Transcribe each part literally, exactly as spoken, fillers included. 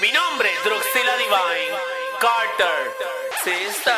Mi nombre es Druxila Divine Carter, sister.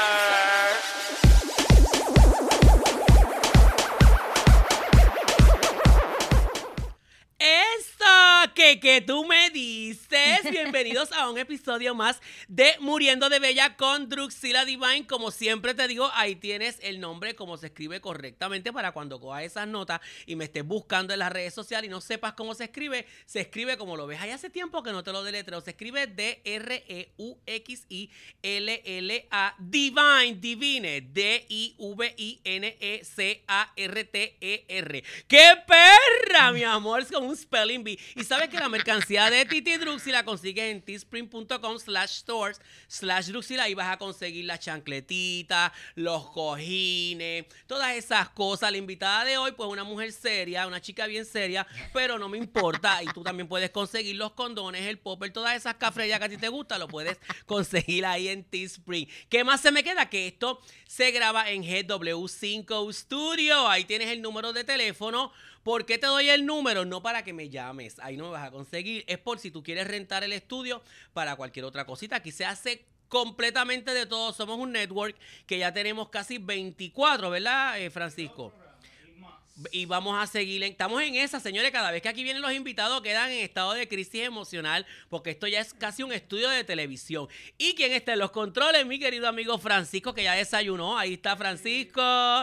Eso que, que tú me dices. Bienvenidos a un episodio más de Muriendo de Bella con Druxila Divine. Como siempre te digo, ahí tienes el nombre como se escribe correctamente para cuando cojas esas notas y me estés buscando en las redes sociales y no sepas cómo se escribe. Se escribe como lo ves ahí hace tiempo que no te lo deletreo. Se escribe D R E U X I L L A Divine, Divine, D I V I N E C A R T E R. ¡Qué perra, mi amor! Es como un spelling bee. Y sabes que la mercancía de Titi Druxila la consigues en teespring.com slash stores slash Druxila. Ahí vas a conseguir las chancletitas, los cojines, todas esas cosas. La invitada de hoy, pues una mujer seria, una chica bien seria, pero no me importa. Y tú también puedes conseguir los condones, el popper, todas esas cafrellas que a ti te gustan, lo puedes conseguir ahí en Teespring. ¿Qué más se me queda? Que esto se graba en G W cinco Studio. Ahí tienes el número de teléfono. ¿Por qué te doy el número? No para que me llames, ahí no me vas a conseguir. Es por si tú quieres rentar el estudio para cualquier otra cosita. Aquí se hace completamente de todo. Somos un network que ya tenemos casi veinticuatro, ¿verdad, eh, Francisco? Y vamos a seguir, estamos en esa, señores. Cada vez que aquí vienen los invitados quedan en estado de crisis emocional, porque esto ya es casi un estudio de televisión. ¿Y quién está en los controles? Mi querido amigo Francisco, que ya desayunó. Ahí está Francisco.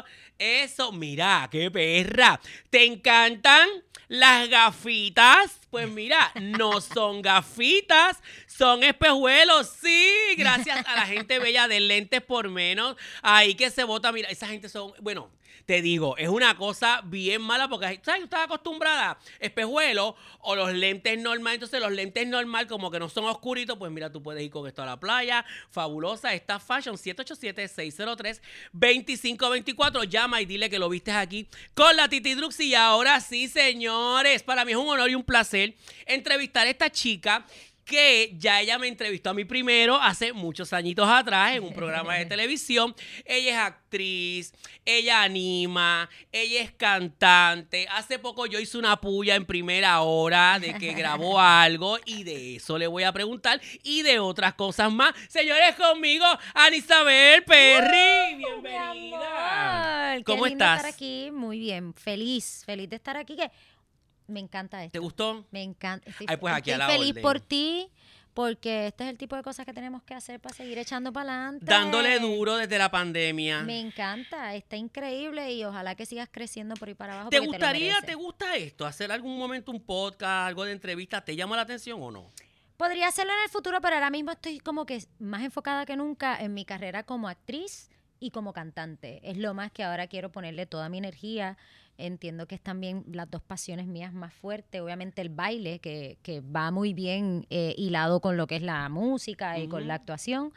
Eso, mira, qué perra. ¿Te encantan las gafitas? Pues mira, no son gafitas, son espejuelos. Sí, gracias a la gente bella de Lentes por Menos. Ahí que se vota, mira, esa gente son, bueno, te digo, es una cosa bien mala porque, ¿sabes? Yo estaba acostumbrada a espejuelos o los lentes normales. Entonces, los lentes normal, como que no son oscuritos, pues mira, tú puedes ir con esto a la playa. Fabulosa esta fashion. siete ocho siete, seis cero tres, dos cinco dos cuatro. Llama y dile que lo viste aquí con la Titi Druxy. Y ahora sí, señores, para mí es un honor y un placer entrevistar a esta chica que ya ella me entrevistó a mí primero hace muchos añitos atrás en un programa de televisión. Ella es actriz, ella anima, ella es cantante. Hace poco yo hice una puya en primera hora de que grabó algo y de eso le voy a preguntar y de otras cosas más. Señores, conmigo, Ana Isabel Perry. Uh, Bienvenida. ¿Cómo Qué lindo estás? estar aquí, muy bien, feliz, feliz de estar aquí. Que me encanta esto. ¿Te gustó? Me encanta. Estoy, Ay, pues aquí estoy a la feliz orden. por ti, porque este es el tipo de cosas que tenemos que hacer para seguir echando para adelante. Dándole duro desde la pandemia. Me encanta, está increíble y ojalá que sigas creciendo por ahí para abajo. ¿Te porque gustaría, te, te gusta esto? ¿Hacer algún momento un podcast, algo de entrevista? ¿Te llama la atención o no? Podría hacerlo en el futuro, pero ahora mismo estoy como que más enfocada que nunca en mi carrera como actriz y como cantante. Es lo más que ahora quiero ponerle toda mi energía. Entiendo que es también las dos pasiones mías más fuertes. Obviamente el baile, que, que va muy bien eh, hilado con lo que es la música y uh-huh. con la actuación.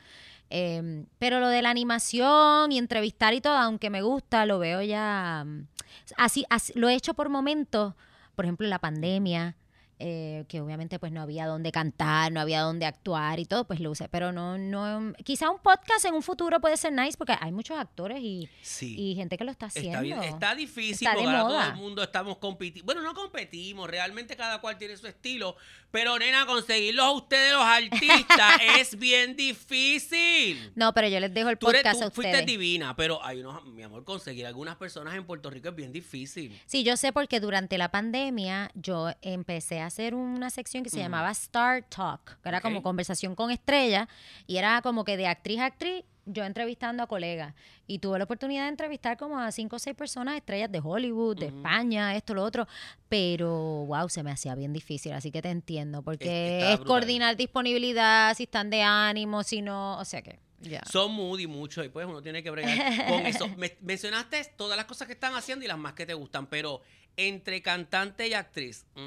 Eh, pero lo de la animación y entrevistar y todo, aunque me gusta, lo veo ya... Así, así lo he hecho por momentos, por ejemplo en la pandemia. Eh, que obviamente pues no había dónde cantar, no había dónde actuar y todo, pues lo usé, pero no, no, quizá un podcast en un futuro puede ser nice porque hay muchos actores y, sí. y gente que lo está haciendo. Está, bien, está difícil está porque de ahora moda. todo el mundo estamos compitiendo, bueno, no competimos, realmente cada cual tiene su estilo, pero nena, conseguirlos a ustedes los artistas es bien difícil. No, pero yo les dejo el tú eres, podcast tú a ustedes. fuiste divina, pero hay unos, mi amor, conseguir algunas personas en Puerto Rico es bien difícil. Sí, yo sé porque durante la pandemia yo empecé a hacer una sección que se mm. llamaba Star Talk, que era okay. como conversación con estrellas, y era como que de actriz a actriz, yo entrevistando a colegas. Y tuve la oportunidad de entrevistar como a cinco o seis personas, estrellas de Hollywood, de uh-huh. España, esto, lo otro. Pero, wow, se me hacía bien difícil, así que te entiendo, porque es, es coordinar disponibilidad, si están de ánimo, si no, o sea que... Yeah. Son moody mucho y pues uno tiene que bregar con eso. Me, mencionaste todas las cosas que están haciendo y las más que te gustan, pero entre cantante y actriz... Mm.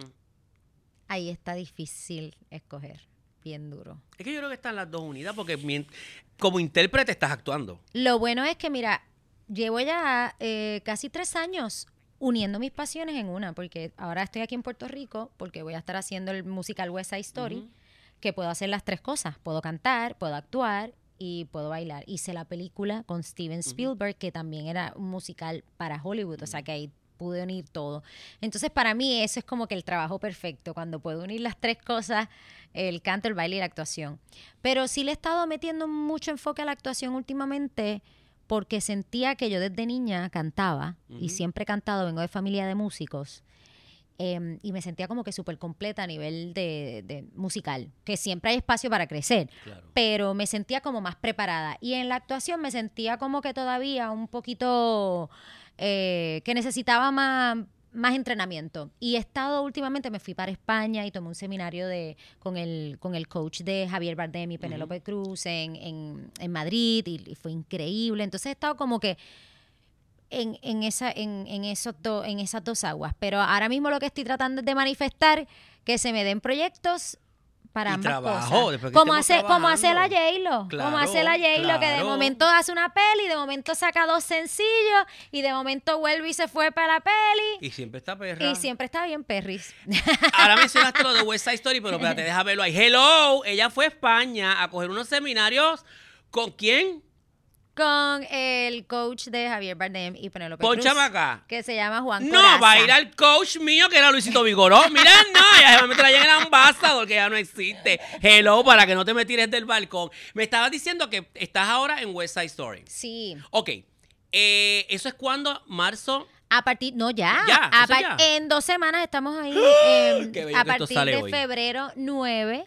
Ahí está difícil escoger, bien duro. Es que yo creo que están las dos unidas porque mi, como intérprete estás actuando. Lo bueno es que, mira, llevo ya eh, casi tres años uniendo mis pasiones en una, porque ahora estoy aquí en Puerto Rico porque voy a estar haciendo el musical West Side Story, uh-huh. que puedo hacer las tres cosas. Puedo cantar, puedo actuar y puedo bailar. Hice la película con Steven Spielberg, uh-huh. que también era un musical para Hollywood, uh-huh. o sea que hay pude unir todo. Entonces, para mí eso es como que el trabajo perfecto, cuando puedo unir las tres cosas, el canto, el baile y la actuación. Pero sí le he estado metiendo mucho enfoque a la actuación últimamente porque sentía que yo desde niña cantaba uh-huh. y siempre he cantado, vengo de familia de músicos. Eh, y me sentía como que súper completa a nivel de, de musical, que siempre hay espacio para crecer, claro. pero me sentía como más preparada. Y en la actuación me sentía como que todavía un poquito eh, que necesitaba más, más entrenamiento. Y he estado últimamente, me fui para España y tomé un seminario de con el, con el coach de Javier Bardem y Penélope uh-huh. Cruz en, en, en Madrid y, y fue increíble. Entonces he estado como que En, en, esa, en, en, esos do, en esas dos aguas. Pero ahora mismo lo que estoy tratando es de manifestar que se me den proyectos para y ambas trabajo, cosas. Como hace, como hace la J-Lo. Claro, como hace la J-Lo, claro. que de momento hace una peli, de momento saca dos sencillos, y de momento vuelve y se fue para la peli. Y siempre está perra. Y siempre está bien perris. Ahora mencionaste lo de West Side Story, pero espérate, deja verlo ahí. Hello, ella fue a España a coger unos seminarios. ¿Con quién? Con el coach de Javier Bardem y Penélope Cruz. Pónchame acá. Que se llama Juan No, Coraza. va a ir al coach mío, que era Luisito Vigoró. Mira, no, ya se me traen el ambasador, que ya no existe. Hello, para que no te me tires del balcón. Me estabas diciendo que estás ahora en West Side Story. Sí. Ok. Eh, ¿Eso es cuándo? ¿Marzo? A partir, no, ya. Ya, a eso par- ya. En dos semanas estamos ahí. eh, Qué bello a que esto partir sale de hoy. febrero nueve.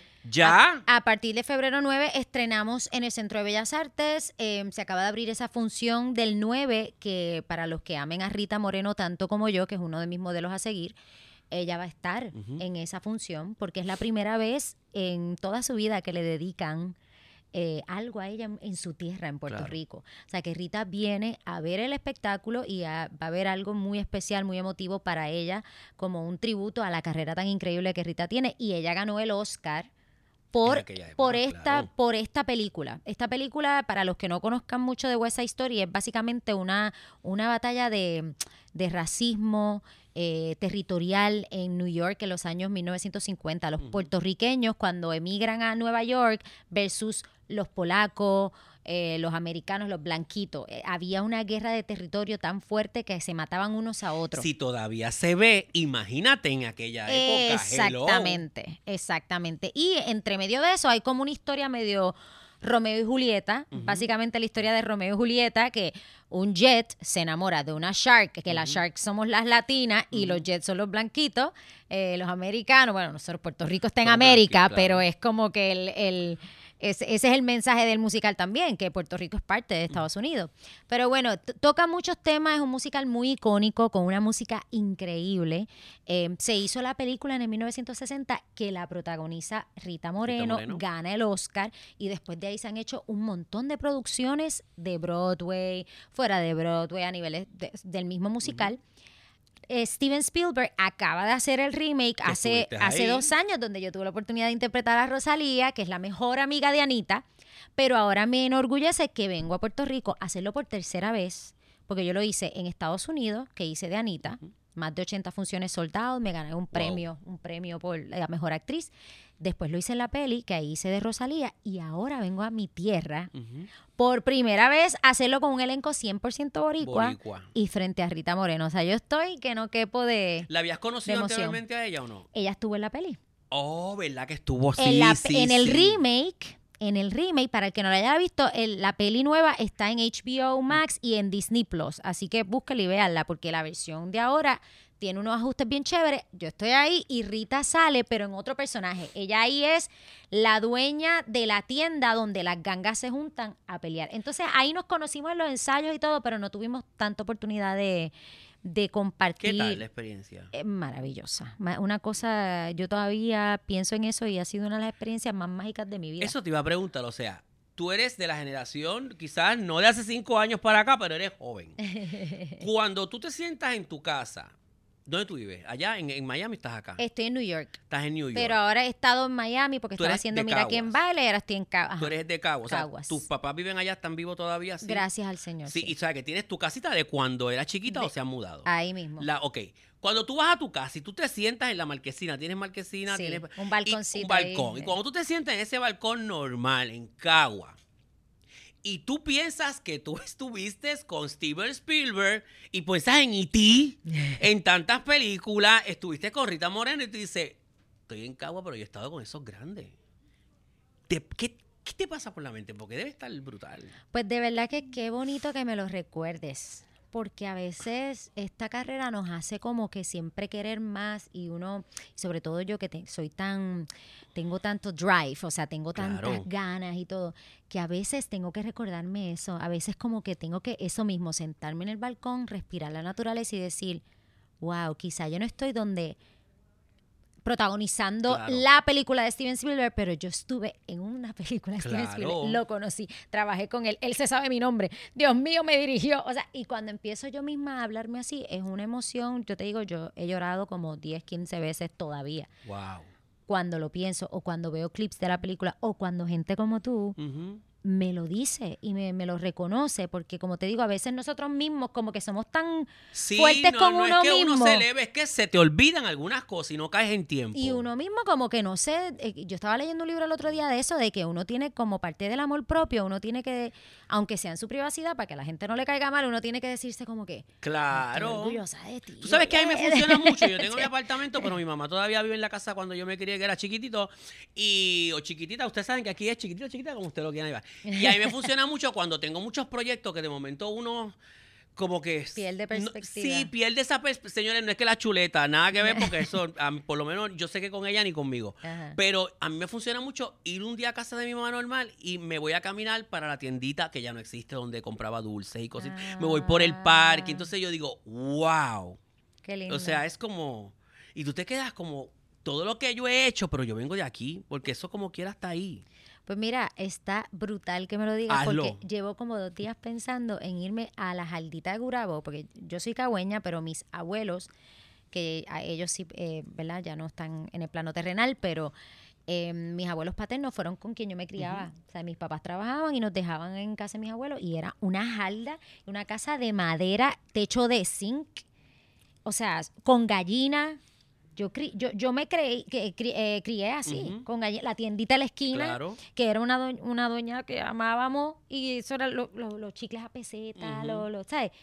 ¿Ya? A, a partir de febrero nueve estrenamos en el Centro de Bellas Artes. Eh, se acaba de abrir esa función del nueve, que para los que amen a Rita Moreno tanto como yo, que es uno de mis modelos a seguir, ella va a estar uh-huh. en esa función, porque es la primera vez en toda su vida que le dedican eh, algo a ella en, en su tierra, en Puerto claro. Rico. O sea, que Rita viene a ver el espectáculo y a, va a haber algo muy especial, muy emotivo para ella, como un tributo a la carrera tan increíble que Rita tiene. Y ella ganó el Oscar Por, época, por, esta, claro. por esta película. Esta película, para los que no conozcan mucho de West Side Story, es básicamente una, una batalla de, de racismo eh, territorial en New York en los años mil novecientos cincuenta. Los uh-huh. puertorriqueños cuando emigran a Nueva York versus los polacos, eh, los americanos, los blanquitos. Eh, había una guerra de territorio tan fuerte que se mataban unos a otros. Si todavía se ve, imagínate en aquella época. Exactamente, hello. exactamente. Y entre medio de eso hay como una historia medio Romeo y Julieta, uh-huh. básicamente la historia de Romeo y Julieta, que un jet se enamora de una shark, que uh-huh. las sharks somos las latinas uh-huh. y los jets son los blanquitos, eh, los americanos, bueno, nosotros Puerto Rico está en Son América, claro. pero es como que el... el Ese, ese es el mensaje del musical también, que Puerto Rico es parte de Estados Unidos. Pero bueno, t- toca muchos temas, es un musical muy icónico, con una música increíble. Eh, se hizo la película en el mil novecientos sesenta, que la protagoniza Rita Moreno, Rita Moreno, gana el Oscar, y después de ahí se han hecho un montón de producciones de Broadway, fuera de Broadway, a niveles de, del mismo musical. Uh-huh. Eh, Steven Spielberg acaba de hacer el remake hace, hace dos años, donde yo tuve la oportunidad de interpretar a Rosalía, que es la mejor amiga de Anita, pero ahora me enorgullece que vengo a Puerto Rico a hacerlo por tercera vez, porque yo lo hice en Estados Unidos, que hice de Anita, uh-huh. más de ochenta funciones soldados, me gané un premio, wow. un premio por la mejor actriz. Después lo hice en la peli, que ahí hice de Rosalía, y ahora vengo a mi tierra uh-huh. por primera vez a hacerlo con un elenco cien por ciento boricua, boricua y frente a Rita Moreno. O sea, yo estoy que no quepo de ¿La habías conocido anteriormente a ella o no? Ella estuvo en la peli. Oh, ¿verdad que estuvo? Sí, en la, sí, En el sí. remake... En el remake, para el que no lo haya visto, el, la peli nueva está en H B O Max y en Disney Plus. Así que búsquela y véanla, porque la versión de ahora tiene unos ajustes bien chéveres. Yo estoy ahí y Rita sale, pero en otro personaje. Ella ahí es la dueña de la tienda donde las gangas se juntan a pelear. Entonces ahí nos conocimos en los ensayos y todo, pero no tuvimos tanta oportunidad de... de compartir. ¿Qué tal la experiencia? Es maravillosa. Una cosa, yo todavía pienso en eso y ha sido una de las experiencias más mágicas de mi vida. Eso te iba a preguntar, o sea, tú eres de la generación, quizás no de hace cinco años para acá, pero eres joven. Cuando tú te sientas en tu casa, ¿dónde tú vives? Allá en, en Miami, ¿estás acá? Estoy en New York. Estás en New York. Pero ahora he estado en Miami porque estaba haciendo Mira Caguas. quién baila y ahora estoy en Caguas. Tú eres de Caguas. O Caguas. sea, tus papás viven allá, están vivos todavía. ¿Sí? Gracias al Señor. Sí, sí. y sabes que tienes tu casita de cuando eras chiquita de, o se han mudado. Ahí mismo. La, ok. Cuando tú vas a tu casa y tú te sientas en la marquesina, tienes marquesina, sí, tienes un balconcito. Y, un balcón. Ahí. Y cuando tú te sientas en ese balcón normal, en Caguas, Y tú piensas que tú estuviste con Steven Spielberg y piensas en E T, en tantas películas, estuviste con Rita Moreno y tú dices, estoy en Cagua, pero yo he estado con esos grandes. ¿Qué, qué, qué te pasa por la mente? Porque debe estar brutal. Pues de verdad que qué bonito que me lo recuerdes, porque a veces esta carrera nos hace como que siempre querer más y uno, sobre todo yo que te, soy tan, tengo tanto drive, o sea, tengo tantas Claro. ganas y todo, que a veces tengo que recordarme eso, a veces como que tengo que eso mismo, sentarme en el balcón, respirar la naturaleza y decir, wow, quizá yo no estoy donde protagonizando Claro. la película de Steven Spielberg, pero yo estuve en una película de Steven Claro. Spielberg, lo conocí, trabajé con él, él se sabe mi nombre, Dios mío, me dirigió, o sea, y cuando empiezo yo misma a hablarme así, es una emoción, yo te digo, yo he llorado como diez, quince veces todavía, Wow. cuando lo pienso, o cuando veo clips de la película, o cuando gente como tú Uh-huh. me lo dice y me, me lo reconoce, porque como te digo, a veces nosotros mismos como que somos tan Sí, fuertes no, con no uno es que mismo. uno se eleve, es que se te olvidan algunas cosas y no caes en tiempo. Y uno mismo como que no sé, eh, yo estaba leyendo un libro el otro día de eso, de que uno tiene como parte del amor propio, uno tiene que, aunque sea en su privacidad, para que a la gente no le caiga mal, uno tiene que decirse como que, estoy Claro. orgullosa de ti. Tú sabes que a mí me funciona mucho. Yo tengo Sí. mi apartamento, pero mi mamá todavía vive en la casa cuando yo me crié, que era chiquitito. Y, o chiquitita, ustedes saben que aquí es chiquitito, chiquitita, como usted lo quiera llevar. Y a mí me funciona mucho cuando tengo muchos proyectos que de momento uno como que Pierde no- perspectiva. sí, pierde esa perspectiva. Señores, no es que la chuleta, nada que ver, porque eso, a mí, por lo menos yo sé que con ella ni conmigo. Ajá. Pero a mí me funciona mucho ir un día a casa de mi mamá normal y me voy a caminar para la tiendita que ya no existe, donde compraba dulces y cositas. Me voy por el parque. Entonces yo digo, wow. Qué lindo. O sea, es como... Y tú te quedas como... Todo lo que yo he hecho, pero yo vengo de aquí, porque eso como quiera está ahí. Pues mira, está brutal que me lo digas, Hazlo. porque llevo como dos días pensando en irme a la Jaldita de Gurabo, porque yo soy cagüeña, pero mis abuelos, que a ellos sí, eh, ¿verdad? Ya no están en el plano terrenal, pero eh, mis abuelos paternos fueron con quien yo me criaba. O sea, mis papás trabajaban y nos dejaban en casa de mis abuelos, y era una jalda, una casa de madera, techo de zinc, o sea, con gallina. Yo, cri- yo, yo me creí, que, cri- eh, crié así, Ujú. con galle- la tiendita de la esquina, Claro. que era una, doñ- una doña que amábamos, y eso eran lo- lo- los chicles a peseta, Ujú. lo- lo- ¿sabes?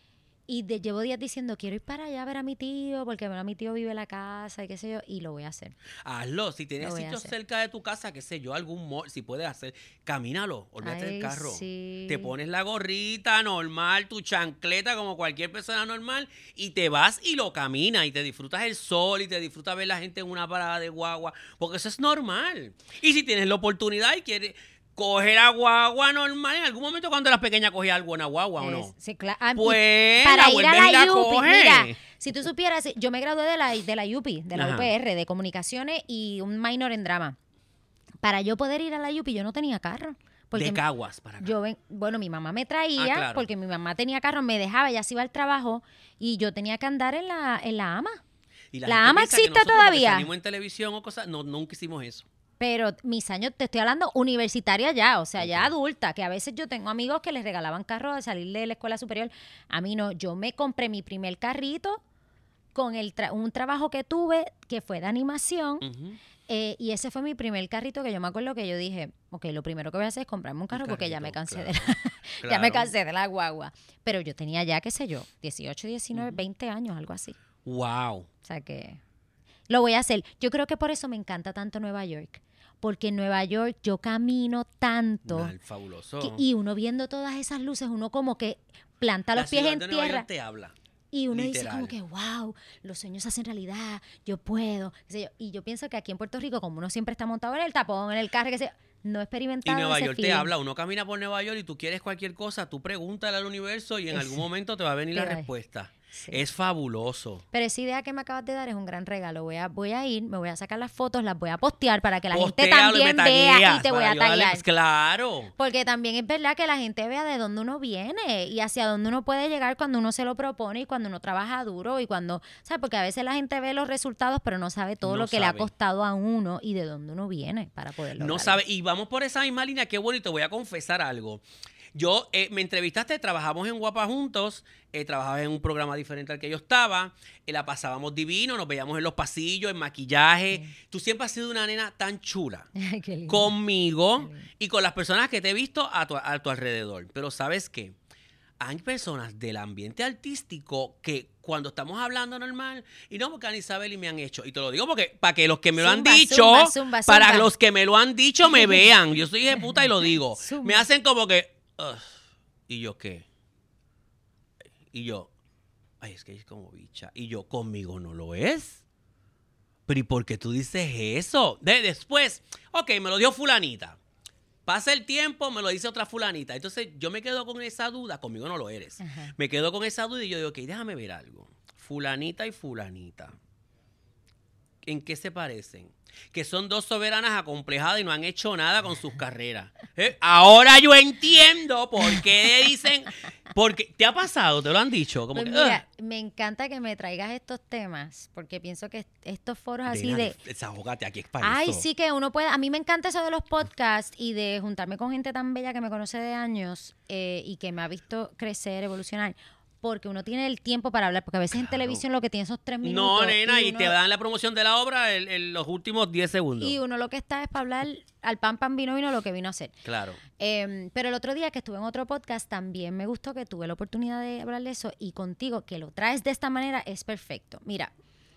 Y de- llevo días diciendo, quiero ir para allá a ver a mi tío, porque bueno, mi tío vive en la casa y qué sé yo, y lo voy a hacer. Hazlo. Si Lo tienes voy a sitios hacer. cerca de tu casa, qué sé yo, algún mall, si puedes hacer, camínalo, olvídate del Ay, carro. sí. Te pones la gorrita normal, tu chancleta como cualquier persona normal y te vas y lo caminas y te disfrutas el sol y te disfrutas ver la gente en una parada de guagua, porque eso es normal. Y si tienes la oportunidad y quieres coger a guagua normal, en algún momento cuando eras pequeña cogía alguna guagua o no. Es- sí, cla- ah, y Pues para la ir a vuelves y la la U P I, coges. mira, si tú supieras, yo me gradué de la, de la U P I, de la Ajá. U P R, de comunicaciones y un minor en drama. Para yo poder ir a la U P I, yo no tenía carro. Porque De Caguas para acá. yo ven, bueno, mi mamá me traía, Ah, claro. porque mi mamá tenía carro, me dejaba, ella se iba al trabajo y yo tenía que andar en la, en la AMA. Y la gente ama piensa que existe nosotros, porque todavía. salimos en televisión o cosas, no, nunca hicimos eso. Pero mis años, te estoy hablando universitaria ya, o sea, ya Ok. adulta, que a veces yo tengo amigos que les regalaban carros al salir de la escuela superior. A mí no, yo me compré mi primer carrito con el tra- un trabajo que tuve que fue de animación. Ujú. Eh, y ese fue mi primer carrito que yo me acuerdo que yo dije, ok, lo primero que voy a hacer es comprarme un carro porque ya me carrito, cansé claro, de la, ya me claro. cansé de la guagua. Pero yo tenía ya, qué sé yo, dieciocho, diecinueve, Ujú. veinte años, algo así. Wow. O sea que lo voy a hacer. Yo creo que por eso me encanta tanto Nueva York. Porque en Nueva York yo camino tanto Mal, fabuloso. que- y uno viendo todas esas luces, uno como que planta La los pies ciudad en de Nueva tierra. York te habla. Y uno dice Literal. como que, wow, los sueños se hacen realidad, yo puedo, qué sé yo. Y yo pienso que aquí en Puerto Rico, como uno siempre está montado en el tapón, en el carro, que sé, no he Y experimentado Nueva ese York te feeling. habla. Uno camina por Nueva York y tú quieres cualquier cosa, tú pregúntale al universo y en Es- algún momento te va a venir la te va- respuesta. Sí. Es fabuloso. Pero esa idea que me acabas de dar es un gran regalo. Voy a, voy a ir, me voy a sacar las fotos, las voy a postear para que la gente Postéalo y me también vea y tagueas te voy para a yo darle- taggear. Claro. Porque también es verdad que la gente vea de dónde uno viene y hacia dónde uno puede llegar cuando uno se lo propone y cuando uno trabaja duro y cuando, ¿sabes? Porque a veces la gente ve los resultados pero no sabe todo No lo que le ha sabe. costado a uno y de dónde uno viene para poder No lograrlo. sabe. Y vamos por esa misma línea. Qué bueno. Y te voy a confesar algo. Yo, eh, me entrevistaste, trabajamos en Guapa juntos, eh, trabajabas en un programa diferente al que yo estaba, eh, la pasábamos divino, nos veíamos en los pasillos, en maquillaje. Sí. Tú siempre has sido una nena tan chula. Ay, qué lindo. Conmigo y con las personas que te he visto a tu, a tu alrededor. Pero ¿sabes qué? Hay personas del ambiente artístico que cuando estamos hablando normal, y no porque Ana Isabel y me han hecho, y te lo digo porque para que los que me lo zumba, han dicho, zumba, zumba, zumba. para los que me lo han dicho me vean. Yo soy de puta y lo digo. Zumba. Me hacen como que, uh, ¿y yo qué? Y yo, ay, es que es como bicha. Y yo, conmigo no lo es. Pero ¿y por qué tú dices eso? De, después, ok, me lo dio fulanita. Pasa el tiempo, me lo dice otra fulanita. Entonces yo me quedo con esa duda, conmigo no lo eres. Ajá. Me quedo con esa duda y yo digo, ok, déjame ver algo. Fulanita y fulanita. ¿En qué se parecen? Que son dos soberanas acomplejadas y no han hecho nada con sus carreras. ¿Eh? Ahora yo entiendo por qué dicen... Porque ¿te ha pasado? ¿Te lo han dicho? Como pues que, mira, uh. me encanta que me traigas estos temas, porque pienso que estos foros así Nena, de... Desahógate, aquí es para Ay, eso. sí que uno puede... A mí me encanta eso de los podcasts y de juntarme con gente tan bella que me conoce de años eh, y que me ha visto crecer, evolucionar. Porque uno tiene el tiempo para hablar, porque a veces claro. en televisión lo que tiene son tres minutos. No, nena, y, y uno, te dan la promoción de la obra en, en los últimos diez segundos. Y uno lo que está es para hablar al pan, pan, vino, vino, lo que vino a hacer. Claro. Eh, pero el otro día que estuve en otro podcast, también me gustó que tuve la oportunidad de hablar de eso, y contigo, que lo traes de esta manera, es perfecto. Mira,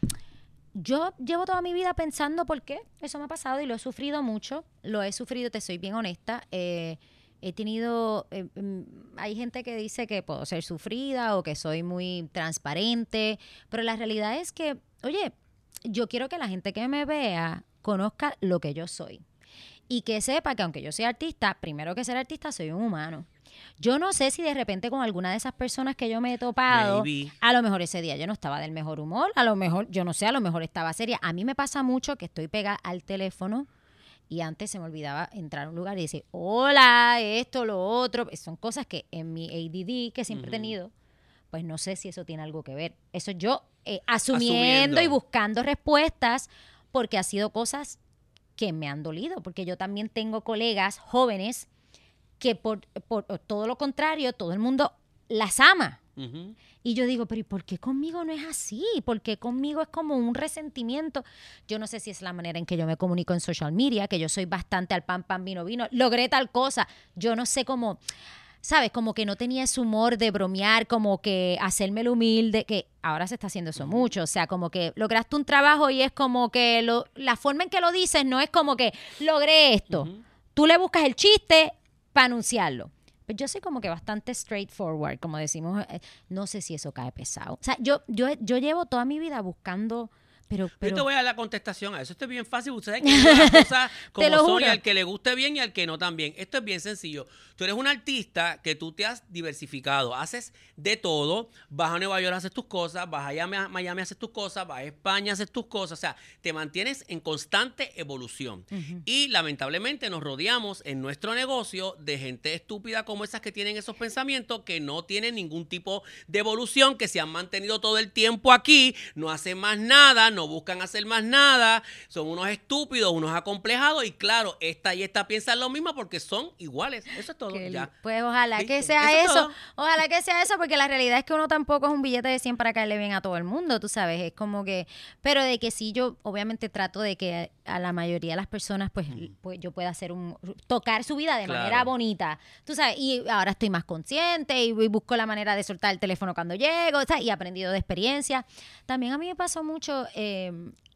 yo llevo toda mi vida pensando por qué eso me ha pasado, y lo he sufrido mucho. Lo he sufrido, te soy bien honesta. Eh, He tenido, eh, hay gente que dice que puedo ser sufrida o que soy muy transparente, pero la realidad es que, oye, yo quiero que la gente que me vea conozca lo que yo soy y que sepa que aunque yo sea artista, primero que ser artista soy un humano. Yo no sé si de repente con alguna de esas personas que yo me he topado, Baby. a lo mejor ese día yo no estaba del mejor humor, a lo mejor, yo no sé, a lo mejor estaba seria. A mí me pasa mucho que estoy pegada al teléfono. Y antes se me olvidaba entrar a un lugar y decir, hola, esto, lo otro. Son cosas que en mi A D D, que siempre uh-huh. he tenido, pues no sé si eso tiene algo que ver. Eso yo eh, asumiendo, asumiendo y buscando respuestas, porque ha sido cosas que me han dolido. Porque yo también tengo colegas jóvenes que por, por todo lo contrario, todo el mundo las ama. Uh-huh. Y yo digo, pero ¿y por qué conmigo no es así? ¿Por qué conmigo es como un resentimiento? Yo no sé si es la manera en que yo me comunico en social media, que yo soy bastante al pan, pan, vino, vino. Logré tal cosa. Yo no sé cómo, ¿sabes? Como que no tenía ese humor de bromear, como que hacerme lo humilde, que ahora se está haciendo eso uh-huh. mucho. O sea, como que lograste un trabajo y es como que lo, la forma en que lo dices no es como que logré esto. Uh-huh. Tú le buscas el chiste para anunciarlo. Pues yo soy como que bastante straightforward, como decimos, eh, no sé si eso cae pesado. O sea, yo, yo, yo llevo toda mi vida buscando... Pero, pero, yo te voy a dar la contestación a eso. Esto es bien fácil. Ustedes que las cosas como son juro. Y al que le guste bien y al que no también. Esto es bien sencillo. Tú eres un artista que tú te has diversificado. Haces de todo. Vas a Nueva York, haces tus cosas. Vas a Miami, haces tus cosas. Vas a España, haces tus cosas. O sea, te mantienes en constante evolución. Uh-huh. Y lamentablemente nos rodeamos en nuestro negocio de gente estúpida como esas que tienen esos pensamientos, que no tienen ningún tipo de evolución, que se han mantenido todo el tiempo aquí, no hacen más nada, no buscan hacer más nada, son unos estúpidos, unos acomplejados, y claro, esta y esta piensan lo mismo porque son iguales. Eso es todo. Que, ya. Pues ojalá ¿Listo? que sea eso, eso, ojalá que sea eso, porque la realidad es que uno tampoco es un billete de cien para caerle bien a todo el mundo, tú sabes, es como que, pero de que sí, yo obviamente trato de que a la mayoría de las personas pues, mm. pues yo pueda hacer un, tocar su vida de claro. manera bonita, tú sabes, y ahora estoy más consciente y, y busco la manera de soltar el teléfono cuando llego, ¿sabes? Y he aprendido de experiencia. También a mí me pasó mucho, eh,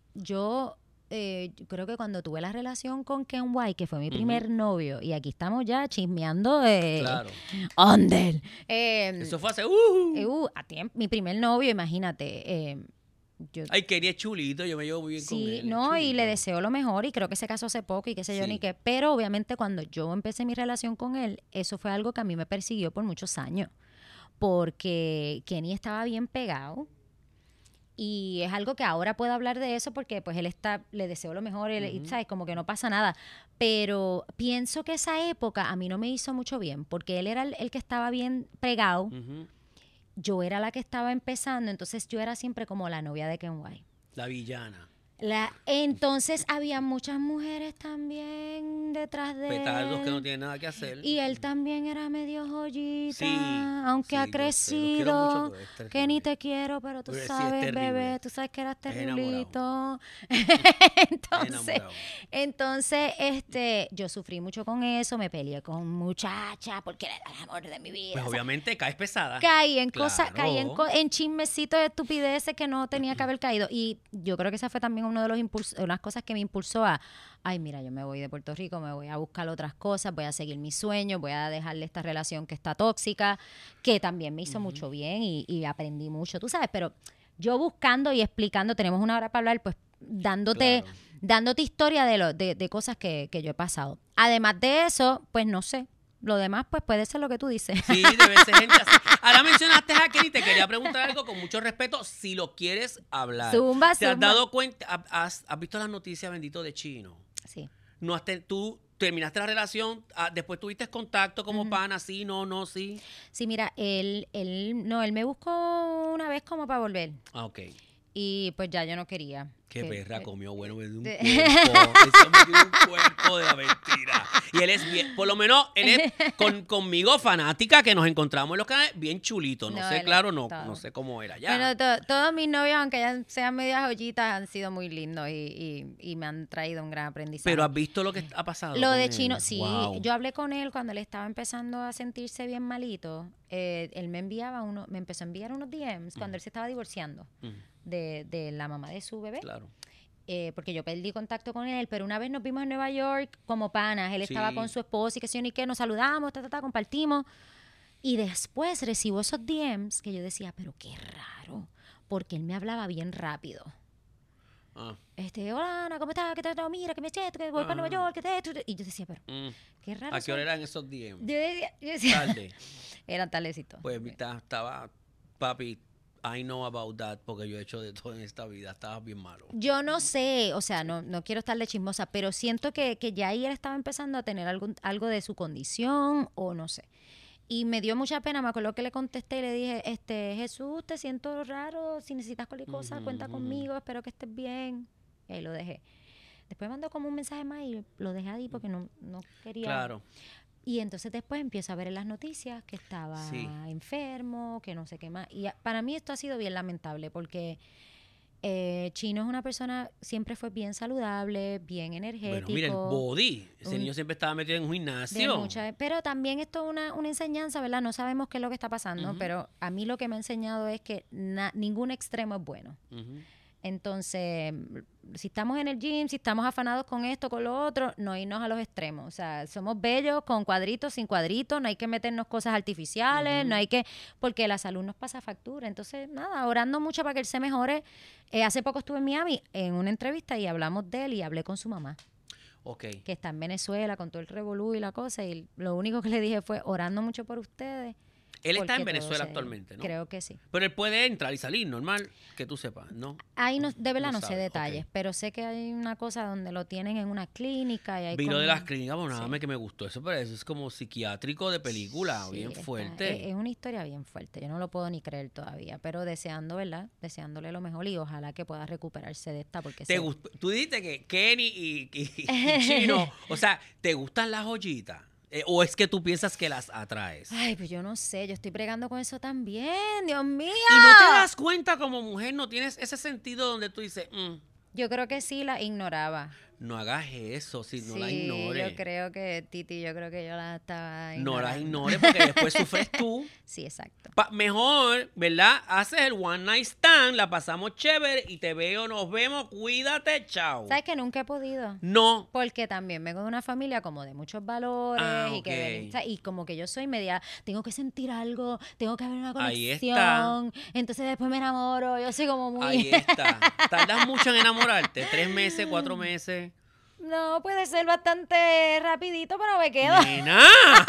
yo... Eh, yo creo que cuando tuve la relación con Ken White, que fue mi primer uh-huh. novio, y aquí estamos ya chismeando de claro. Ondel. Eh, Eso fue hace uh, eh, uh, a tiempo, mi primer novio, imagínate. Eh, yo, Ay, quería chulito, yo me llevo muy bien sí, con él. Sí, no, y le deseo lo mejor, y creo que se casó hace poco y qué sé yo sí. ni qué. Pero obviamente cuando yo empecé mi relación con él, eso fue algo que a mí me persiguió por muchos años, porque Kenny estaba bien pegado. Y es algo que ahora puedo hablar de eso porque pues él está, le deseo lo mejor, él, uh-huh. y, ¿sabes? Como que no pasa nada. Pero pienso que esa época a mí no me hizo mucho bien porque él era el, el que estaba bien pegado. Uh-huh. Yo era la que estaba empezando, entonces yo era siempre como la novia de Ken White. La villana. La, entonces había muchas mujeres también detrás de Petardos él. que no tienen nada que hacer. Y él también era medio joyita, Sí, aunque sí, ha yo sé, los crecido, quiero mucho, pero es que terrible. ni te quiero, pero tú Pero sí, es sabes, terrible. bebé, tú sabes que eras Es enamorado. terriblito. Es entonces, enamorado. entonces, este, yo sufrí mucho con eso, me peleé con muchacha porque era el amor de mi vida. Pues o sea, obviamente caes pesada. caí en cosas, caí en, Claro. co- en chismecitos de estupideces que no tenía que haber caído. Y yo creo que esa fue también uno de los impulsos, unas cosas que me impulsó a, ay, mira, yo me voy de Puerto Rico, me voy a buscar otras cosas, voy a seguir mis sueños, voy a dejarle esta relación que está tóxica, que también me hizo mucho bien y, y aprendí mucho, tú sabes, pero yo buscando y explicando, tenemos una hora para hablar, pues dándote, Claro. dándote historia de, lo, de, de cosas que, que yo he pasado. Además de eso, pues no sé, lo demás pues puede ser lo que tú dices. Sí, debe ser gente así. Ahora mencionaste a Kenny, te quería preguntar algo con mucho respeto, si lo quieres hablar. Zumba, ¿Te has zumba. dado cuenta, has, has visto las noticias, bendito, de Chino? Sí. No has te- tú terminaste la relación, ah, después tuviste contacto como pana, sí, no, no, sí. Sí, mira, él, él, no, él me buscó una vez como para volver Ah, ok. y pues ya yo no quería. Qué Que- perra eh, comió, bueno, me dio un de- cuerpo. Ese hombre tiene un cuerpo de la mentira. Y él es bien, por lo menos, él es con, conmigo fanática, que nos encontramos en los canales, bien chulito. No, No, sé, él es claro, no, todo. no sé cómo era ya. Bueno, to- todos mis novios, aunque ya sean medias joyitas, han sido muy lindos y, y- y me han traído un gran aprendizaje. Pero has visto lo que ha pasado. Lo con de él? Chino, sí. Wow. Yo hablé con él cuando él estaba empezando a sentirse bien malito. Eh, él me enviaba uno, me empezó a enviar unos D Ms cuando él se estaba divorciando Ujú, de, de la mamá de su bebé. claro. Eh, porque yo perdí contacto con él, pero una vez nos vimos en Nueva York como panas. Él Sí. estaba con su esposa y que sí, ni qué, nos saludamos, ta, ta, ta, compartimos. Y después recibo esos D Ms que yo decía, pero qué raro, porque él me hablaba bien rápido. Ah, Este, hola Ana, ¿cómo estás? ¿Qué tal? No, mira, que me siento, que voy para Ah. Nueva York, que te esto. Y yo decía, pero mm. qué raro. ¿A qué son- hora eran esos D Ms? Yo decía, yo decía- Tarde. eran talecitos. Pues ta- estaba, papi, I know about that, porque yo he hecho de todo en esta vida. Estaba bien malo. Yo no sé, o sea, no, no quiero estarle chismosa, pero siento que, que ya ahí él estaba empezando a tener algún, algo de su condición o no sé. Y me dio mucha pena, me acuerdo que le contesté y le dije, este, Jesús, te siento raro, si necesitas cualquier cosa, Ujú, cuenta ujú. conmigo, espero que estés bien. Y ahí lo dejé. Después mandó como un mensaje más y lo dejé ahí porque no, no quería. Claro. Y entonces después empiezo a ver en las noticias que estaba Sí. enfermo, que no sé qué más. Y a- para mí esto ha sido bien lamentable porque eh, Chino es una persona, siempre fue bien saludable, bien energético. Bueno, mira el body. Ese un- niño siempre estaba metido en un de gimnasio. mucha- pero también esto es una, una enseñanza, ¿verdad? No sabemos qué es lo que está pasando, Ujú. pero a mí lo que me ha enseñado es que na- ningún extremo es bueno. Ujú. Entonces, si estamos en el gym, si estamos afanados con esto, con lo otro, no irnos a los extremos. O sea, somos bellos con cuadritos, sin cuadritos, no hay que meternos cosas artificiales, Ujú. no hay que, porque la salud nos pasa factura. Entonces, nada, orando mucho para que él se mejore. Eh, hace poco estuve en Miami en una entrevista y hablamos de él y hablé con su mamá, Ok. que está en Venezuela con todo el revolú y la cosa, y lo único que le dije fue orando mucho por ustedes. Él está porque en todo Venezuela se- actualmente, ¿no? Creo que sí. Pero él puede entrar y salir, normal, que tú sepas, ¿no? Ahí no, de verdad No no, sé sabes, detalles, ok. pero sé que hay una cosa donde lo tienen en una clínica y hay Vi lo como- de las clínicas, bueno, nada sí. más que me gustó eso, pero eso es como psiquiátrico de película, Sí, bien está- fuerte. Es, es una historia bien fuerte, yo no lo puedo ni creer todavía, pero deseando, ¿verdad? Deseándole lo mejor y ojalá que pueda recuperarse de esta porque ¿Te sé- gust- Tú dijiste que Kenny y, y- y Chino, o sea, ¿te gustan las joyitas? Eh, ¿O es que tú piensas que las atraes? Ay, pues yo no sé, yo estoy bregando con eso también, Dios mío. Y no te das cuenta como mujer, no tienes ese sentido donde tú dices, "Mm, Yo creo que sí la ignoraba. no hagas eso, si no sí, la ignores. yo creo que, Titi, yo creo que yo la estaba No las ignorando. ignores porque después sufres tú. Sí, exacto. Pa- mejor, ¿verdad? Haces el one night stand, la pasamos chévere y te veo, nos vemos, cuídate, chao. ¿Sabes que nunca he podido? No, Porque también vengo de una familia como de muchos valores Ah, y, que, ok. o sea, y como que yo soy media, tengo que sentir algo, tengo que haber una Ahí conexión, entonces después me enamoro, yo soy como muy... ahí está. Tardas mucho en enamorarte, tres meses, cuatro meses. No, puede ser bastante rapidito, pero me quedo. ¡Nena!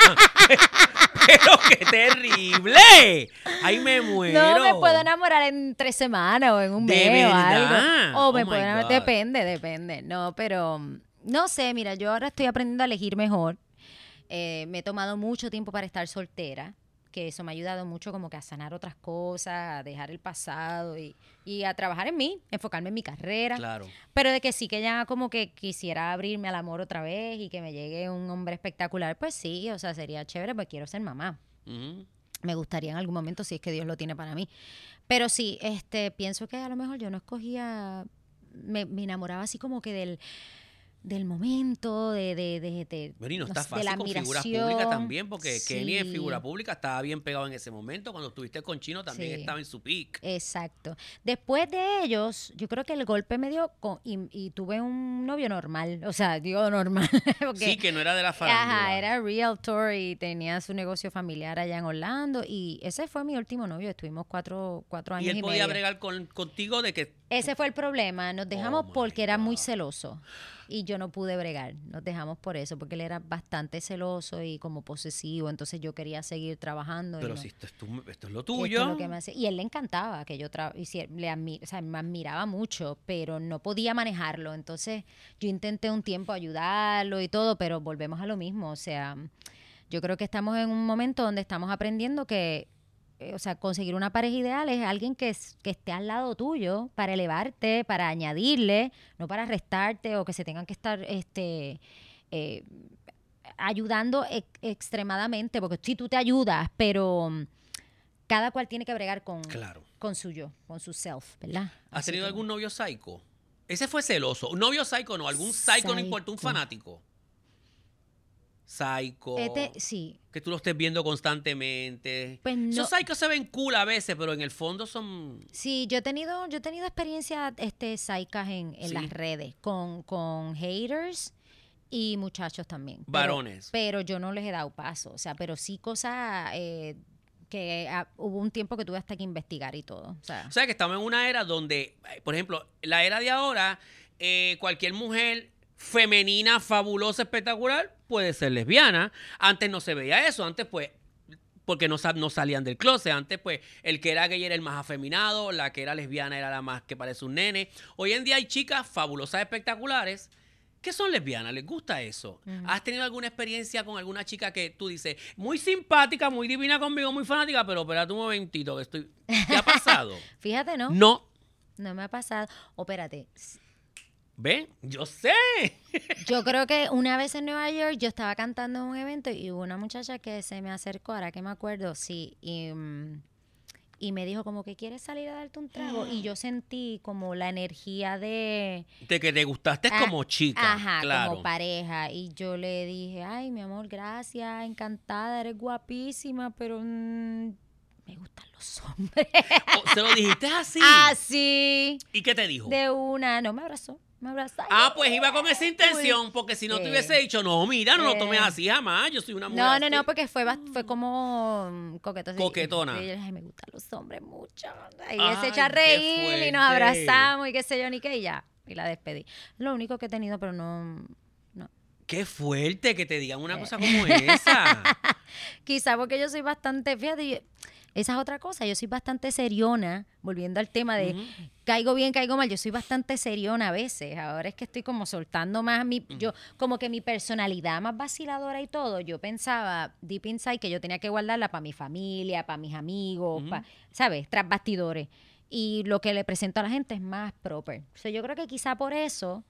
¡Pero qué terrible! ¡Ay, me muero! No me puedo enamorar en tres semanas o en un ¿De mes o verdad? algo. O me Oh, puedo my enamorar, God. depende, depende. No, pero mm, no sé, mira, yo ahora estoy aprendiendo a elegir mejor. Eh, me he tomado mucho tiempo para estar soltera. que eso me ha ayudado mucho como que a sanar otras cosas, a dejar el pasado y, y a trabajar en mí, enfocarme en mi carrera. Claro. Pero de que sí que ya como que quisiera abrirme al amor otra vez y que me llegue un hombre espectacular, pues sí, o sea, sería chévere, pues quiero ser mamá. Uh-huh. Me gustaría en algún momento, si es que Dios lo tiene para mí. Pero sí, este, pienso que a lo mejor yo no escogía, me, me enamoraba así como que del... del momento, de, de, de, de, bueno, y no está no sé, de fácil la con figuras admiración. públicas también, porque Sí. Kenny es figura pública, estaba bien pegado en ese momento. Cuando estuviste con Chino también Sí. estaba en su peak. Exacto. Después de ellos, yo creo que el golpe me dio con, y, y tuve un novio normal, o sea, digo normal. Porque, Sí, que no era de la farándula. ajá, era realtor y tenía su negocio familiar allá en Orlando y ese fue mi último novio, estuvimos cuatro, cuatro años Y y, él podía medio. bregar con, contigo de que... Ese fue el problema, nos dejamos Oh, my porque era muy God. celoso y yo no pude bregar, nos dejamos por eso, porque él era bastante celoso y como posesivo, entonces yo quería seguir trabajando. y Pero no. si esto es, tu- esto es lo Esto tuyo. es lo que me hacía- y él le encantaba que yo tra- hiciera- le admi- o sea, me admiraba mucho, pero no podía manejarlo. Entonces yo intenté un tiempo ayudarlo y todo, pero volvemos a lo mismo. O sea, yo creo que estamos en un momento donde estamos aprendiendo que, eh, o sea, conseguir una pareja ideal es alguien que, es- que esté al lado tuyo para elevarte, para añadirle, no para restarte o que se tengan que estar, este... eh, ayudando ex- extremadamente, porque sí tú te ayudas, pero mm, cada cual tiene que bregar con, Claro. con su yo, con su self, ¿verdad? ¿Has Así tenido que algún bueno. novio psycho? Ese fue celoso. Un novio psycho no, algún psycho, no importa, un Psycho. fanático. Psycho. Este, sí, Que tú lo estés viendo constantemente. pues no. Esos psychos se ven cool a veces, pero en el fondo son... Sí, yo he tenido, yo he tenido experiencias este, psicas en, en Sí. las redes, con, con haters y muchachos también. Pero- Varones. Pero, yo no les he dado paso, o sea, pero sí cosas eh, que ah, hubo un tiempo que tuve hasta que investigar y todo. O sea, O sea, que estamos en una era donde, eh, por ejemplo, la era de ahora, eh, cualquier mujer femenina, fabulosa, espectacular, puede ser lesbiana. Antes no se veía eso. Antes, pues, porque no, sa- no salían del closet. Antes, pues, el que era gay era el más afeminado, la que era lesbiana era la más que parece un nene. Hoy en día hay chicas fabulosas, espectaculares, que son lesbianas. ¿Les gusta eso? Ujú. ¿Has tenido alguna experiencia con alguna chica que tú dices, muy simpática, muy divina conmigo, muy fanática, pero espérate un momentito que estoy... ¿Qué ha pasado? fíjate, ¿no? No. No me ha pasado. O espérate, ¿Ven? Yo sé. yo creo que una vez en Nueva York yo estaba cantando en un evento y hubo una muchacha que se me acercó, ahora que me acuerdo, sí, y, mm, y me dijo como que quieres salir a darte un trago y yo sentí como la energía de... De que te gustaste Ah, como chica. Ajá, claro. como pareja. Y yo le dije, ay, mi amor, gracias, encantada, eres guapísima, pero mm, me gustan los hombres. O, ¿se lo dijiste así? Así, ¿Y qué te dijo? de una, no me abrazó, me abrazó. Ay, Ah, pues iba con esa intención, porque si no te Eh, hubiese dicho, no, mira, no lo tomes eh. así jamás, yo soy una mujer No, no, así". no, porque fue, bast- fue como mm, coqueto. así. Coquetona. Y yo le dije, me gustan los hombres mucho. Y Ay, se echó a qué reír y nos fuerte. abrazamos y qué sé yo, ni qué, y ya. Y la despedí. Lo único que he tenido, pero no... no. Qué fuerte que te digan Eh. una cosa como esa. Quizá porque yo soy bastante, fíjate, yo- esa es otra cosa, yo soy bastante seriona, volviendo al tema de Ujú. caigo bien, caigo mal, yo soy bastante seriona a veces, ahora es que estoy como soltando más mi, yo, como que mi personalidad más vaciladora y todo, yo pensaba deep inside que yo tenía que guardarla para mi familia, para mis amigos, Ujú. pa- ¿sabes? Tras bastidores, y lo que le presento a la gente es más proper, o sea, yo creo que quizá por eso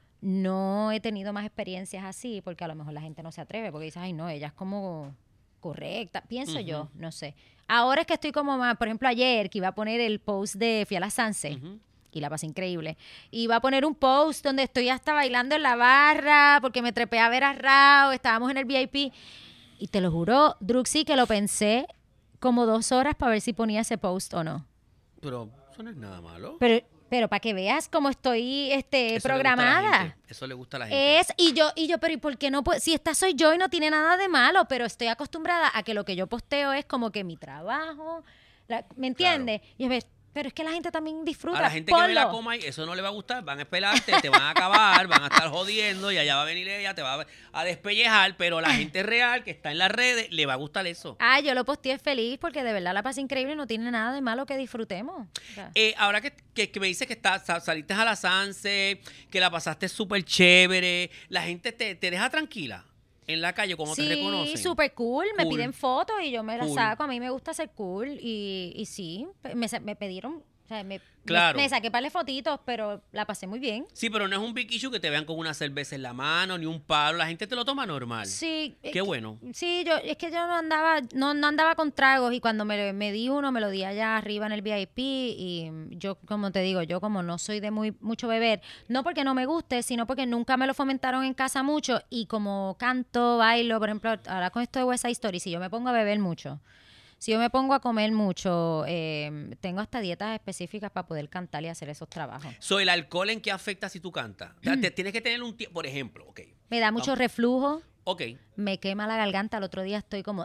no he tenido más experiencias así, porque a lo mejor la gente no se atreve, porque dice, ay no, ella es como correcta, pienso yo, Ujú. no sé. Ahora es que estoy como más, por ejemplo, ayer que iba a poner el post de Fui a la Sanse, Ujú. y la pasé increíble, iba a poner un post donde estoy hasta bailando en la barra, porque me trepé a ver a Rao, estábamos en el V I P, y te lo juro, Druxy, que lo pensé como dos horas para ver si ponía ese post o no. Pero eso no es nada malo. Pero, pero para que veas cómo estoy este, Eso le gusta a la programada. gente, Eso le gusta a la gente. Es, y yo, y yo, pero ¿y por qué no puedo? Si esta soy yo y no tiene nada de malo, pero estoy acostumbrada a que lo que yo posteo es como que mi trabajo, la- ¿me entiendes? Y es ver, pero es que la gente también disfruta. A la gente que ve la ponlo. coma, y eso no le va a gustar, van a esperarte, te van a acabar, van a estar jodiendo y allá va a venir ella, te va a, a despellejar, pero la gente real que está en las redes le va a gustar eso. Ah, yo lo posteé feliz porque de verdad la pasé increíble y no tiene nada de malo que disfrutemos. O sea, Eh, ahora que, que- que me dices que está, sa- saliste a la Sanse, que la pasaste súper chévere, la gente te, te deja tranquila. en la calle cuando te Sí, reconocen? súper cool. Me Cool. piden fotos y yo me las Cool. saco. A mí me gusta ser cool. Y, y sí, pe- me, sa- me pidieron, o sea, me, Claro. me, me saqué para fotitos, pero la pasé muy bien. Sí, pero no es un big issue que te vean con una cerveza en la mano, ni un palo. La gente te lo toma normal. Sí. es Qué que- bueno. Sí, yo, es que yo no andaba, no, no andaba con tragos y cuando me, me di uno, me lo di allá arriba en el V I P y yo, como te digo, yo como no soy de muy mucho beber, no porque no me guste, sino porque nunca me lo fomentaron en casa mucho y como canto, bailo, por ejemplo, ahora con esto de West Side Story, si yo me pongo a beber mucho, si yo me pongo a comer mucho, eh, tengo hasta dietas específicas para poder cantar y hacer esos trabajos. So, ¿el alcohol en qué afecta si tú cantas? O sea, te tienes que tener un tiempo, por ejemplo, ok. Me da mucho Vamos. reflujo. Ok, Me quema la garganta, el otro día estoy como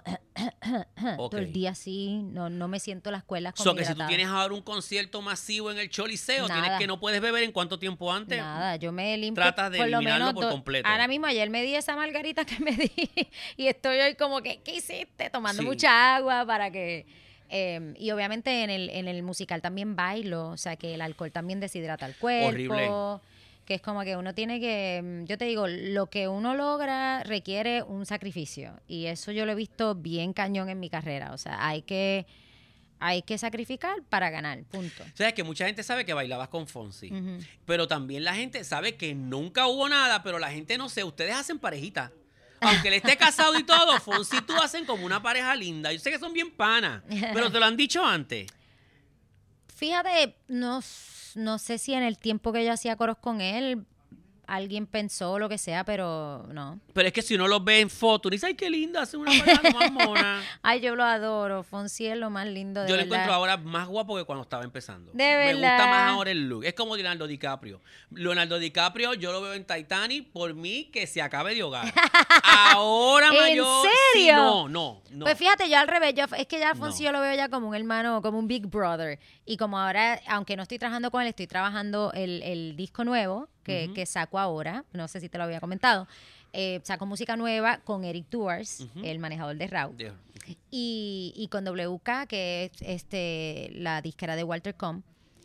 Ok. todo el día así, no, no me siento las cuerdas como so que si tú hidratada. tienes ahora un concierto masivo en el Choliseo, tienes Nada. que no puedes beber en cuánto tiempo antes. Nada, yo me limpio Tratas de por lo eliminarlo menos por do- completo. Ahora mismo ayer me di esa margarita que me di y estoy hoy como que, ¿qué hiciste? Tomando Sí. mucha agua para que... eh, y obviamente en el, en el musical también bailo, o sea que el alcohol también deshidrata el cuerpo. Horrible. Que es como que uno tiene que, mm, yo te digo, lo que uno logra requiere un sacrificio. Y eso yo lo he visto bien cañón en mi carrera. O sea, hay que, hay que sacrificar para ganar, punto. O sea, es que mucha gente sabe que bailabas con Fonsi. Ujú. Pero también la gente sabe que nunca hubo nada, pero la gente no sé, ustedes hacen parejita. Aunque él esté casado y todo, Fonsi y tú hacen como una pareja linda. Yo sé que son bien panas, pero te lo han dicho antes. Fíjate, no, s- no sé si en el tiempo que yo hacía coros con él, alguien pensó lo que sea, pero no. Pero es que si uno los ve en fotos, dice, ay, qué linda, hace una pareja más mona. Ay, yo lo adoro. Fonsi es lo más lindo de Yo lo verdad. encuentro ahora más guapo que cuando estaba empezando. De Me gusta verdad. más ahora el look. Es como Leonardo DiCaprio. Leonardo DiCaprio, yo lo veo en Titanic, por mí que se acabe de hogar. Ahora ¿En mayor. sí, serio? no, no, no. Pues fíjate, yo al revés, yo, es que ya Alfonso No. yo lo veo ya como un hermano, como un big brother. Y como ahora, aunque no estoy trabajando con él, estoy trabajando el, el disco nuevo que, Ujú. que saco ahora, no sé si te lo había comentado. Eh, saco música nueva con Eric Tours, Ujú. el manejador de Raw. Dios. Y, y con W K, que es este, la disquera de Walter Com,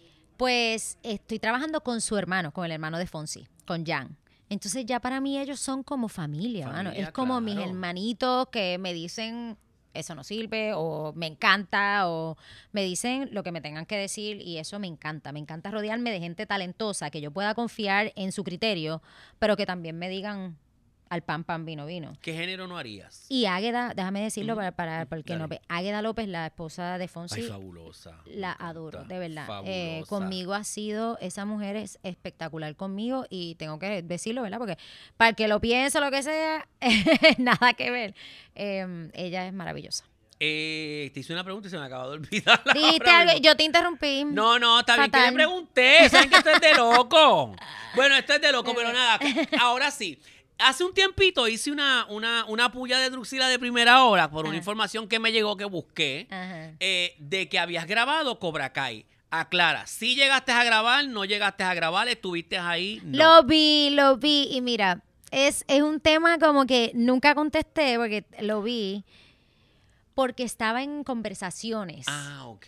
pues estoy trabajando con su hermano, con el hermano de Fonsi, con Jan. Entonces ya para mí ellos son como familia, mano. Familia, Es como mis claro. hermanitos que me dicen eso no sirve o me encanta o me dicen lo que me tengan que decir y eso me encanta. Me encanta rodearme de gente talentosa que yo pueda confiar en su criterio, pero que también me digan al pan, pan, vino, vino. ¿Qué género no harías? Y Águeda, déjame decirlo Ujú. para, para, para el que no Dale. ve. Águeda López, la esposa de Fonsi, Ay, fabulosa. Me la encanta. adoro, de verdad. Fabulosa. Eh, conmigo ha sido, esa mujer es espectacular conmigo y tengo que decirlo, ¿verdad? Porque para el que lo piense o lo que sea, nada que ver. Eh, ella es maravillosa. Eh, te hice una pregunta y se me acaba de olvidar. Dijiste ahora algo, mismo. yo te interrumpí. No, no, está bien que Fatal. le pregunté. Saben que esto es de loco. Bueno, esto es de loco, pero nada. Ahora sí. Hace un tiempito hice una, una, una puya de Druxila de primera hora por una Ajá. información que me llegó que busqué Ajá. eh, de que habías grabado Cobra Kai. Aclara, si llegaste a grabar, no llegaste a grabar, estuviste ahí, no. Lo vi, lo vi y mira, es, es un tema como que nunca contesté porque lo vi porque estaba en conversaciones. Ah, ok.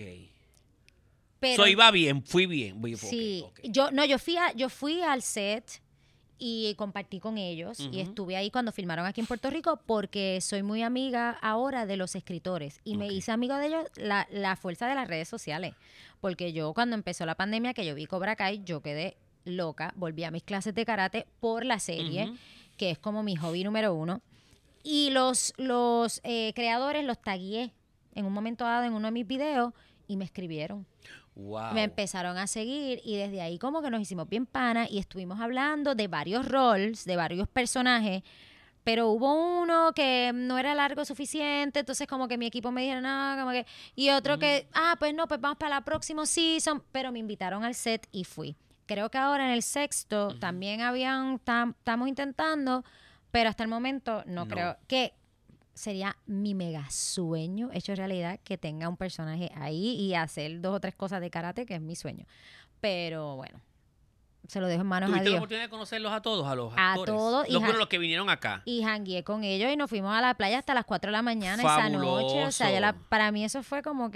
pero So, iba bien, fui bien. Fui, ok, sí, ok. yo no, yo fui a, yo fui al set y compartí con ellos Ujú. y estuve ahí cuando filmaron aquí en Puerto Rico porque soy muy amiga ahora de los escritores y me Ok. hice amiga de ellos la, la fuerza de las redes sociales porque yo cuando empezó la pandemia que yo vi Cobra Kai yo quedé loca, volví a mis clases de karate por la serie Ujú. que es como mi hobby número uno y los, los eh, creadores los tagué en un momento dado en uno de mis videos y me escribieron. Wow. Me empezaron a seguir y desde ahí como que nos hicimos bien panas y estuvimos hablando de varios roles, de varios personajes, pero hubo uno que no era largo suficiente, entonces como que mi equipo me dijeron, no, como que... Y otro que, ah, pues no, pues vamos para la próxima season, pero me invitaron al set y fui. Creo que ahora en el sexto Ujú. también habían, tam- estamos intentando, pero hasta el momento no, No. creo que... Sería mi mega sueño hecho realidad que tenga un personaje ahí y hacer dos o tres cosas de karate, que es mi sueño. Pero bueno, se lo dejo en manos a ¿Tuviste la Dios. oportunidad de conocerlos a todos, a los A actores? todos, y Los, ja- bueno, los que vinieron acá. Y jangueé con ellos y nos fuimos a la playa hasta las cuatro de la mañana esa noche. O sea, ya la- Fabuloso. para mí eso fue como que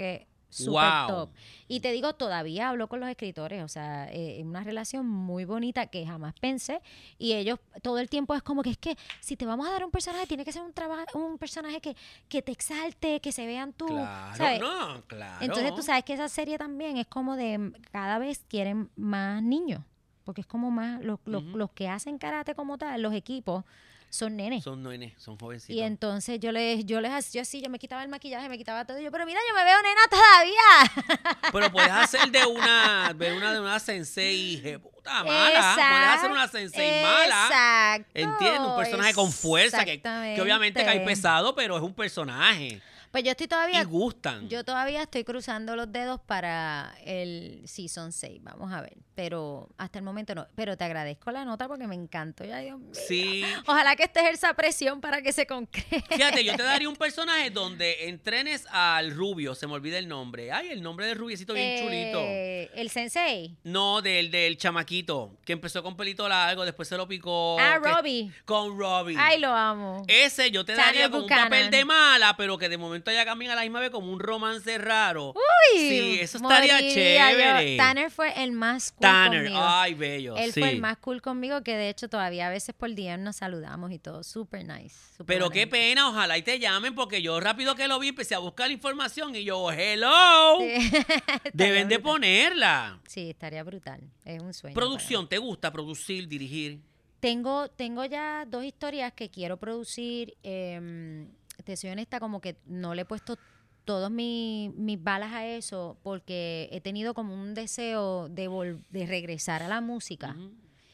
súper Wow. top. Y te digo, todavía hablo con los escritores, o sea, es eh, una relación muy bonita que jamás pensé. Y ellos todo el tiempo es como que es que si te vamos a dar un personaje, tiene que ser un, traba- un personaje que, que te exalte, que se vean tú, Claro, ¿sabes? no, claro. Entonces tú sabes que esa serie también es como de mm, cada vez quieren más niños, porque es como más, los, los, Ujú. los que hacen karate como tal, los equipos, son nenes. Son nenes, son jovencitos. Y entonces yo les, yo les hacía, yo así, yo me quitaba el maquillaje, me quitaba todo, y yo, pero mira, yo me veo nena todavía. Pero puedes hacer de una, de una, de una sensei je- puta mala. Puedes hacer una sensei mala. Exacto. ¿Entiendes? Un personaje con fuerza que, que obviamente cae exactamente. pesado, pero es un personaje. Pues yo estoy Y todavía, gustan. yo todavía estoy cruzando los dedos para el Season seis, vamos a ver. Pero hasta el momento no. Pero te agradezco la nota porque me encantó, ya Dios mío. Sí. Ojalá que esté esa presión para que se concrete. Fíjate, yo te daría un personaje donde entrenes al rubio, se me olvida el nombre. Ay, el nombre del rubiecito bien chulito. Eh, el Sensei. No, del, del chamaquito, que empezó con pelito largo, después se lo picó. Ah, que- Robbie. Con Robbie. Ay, lo amo. Ese yo te Tanner daría como Buchanan. un papel de mala, pero que de momento ella cambia a la misma vez como un romance raro. Uy, Sí, eso estaría moriría yo. chévere. Tanner fue el más cool Tanner, conmigo. ay, bello. Él sí. fue el más cool conmigo, que de hecho todavía a veces por D M nos saludamos y todo. Super nice. super Pero buena qué gente. pena, ojalá y te llamen, porque yo rápido que lo vi empecé a buscar la información y yo, hello, Sí. Estaría deben de brutal. ponerla. Sí, estaría brutal. Es un sueño. Producción, ¿te gusta producir, dirigir? Tengo, tengo ya dos historias que quiero producir. eh, te soy honesta, como que no le he puesto todos mi- mis balas a eso porque he tenido como un deseo de, vol- de regresar a la música. Ujú.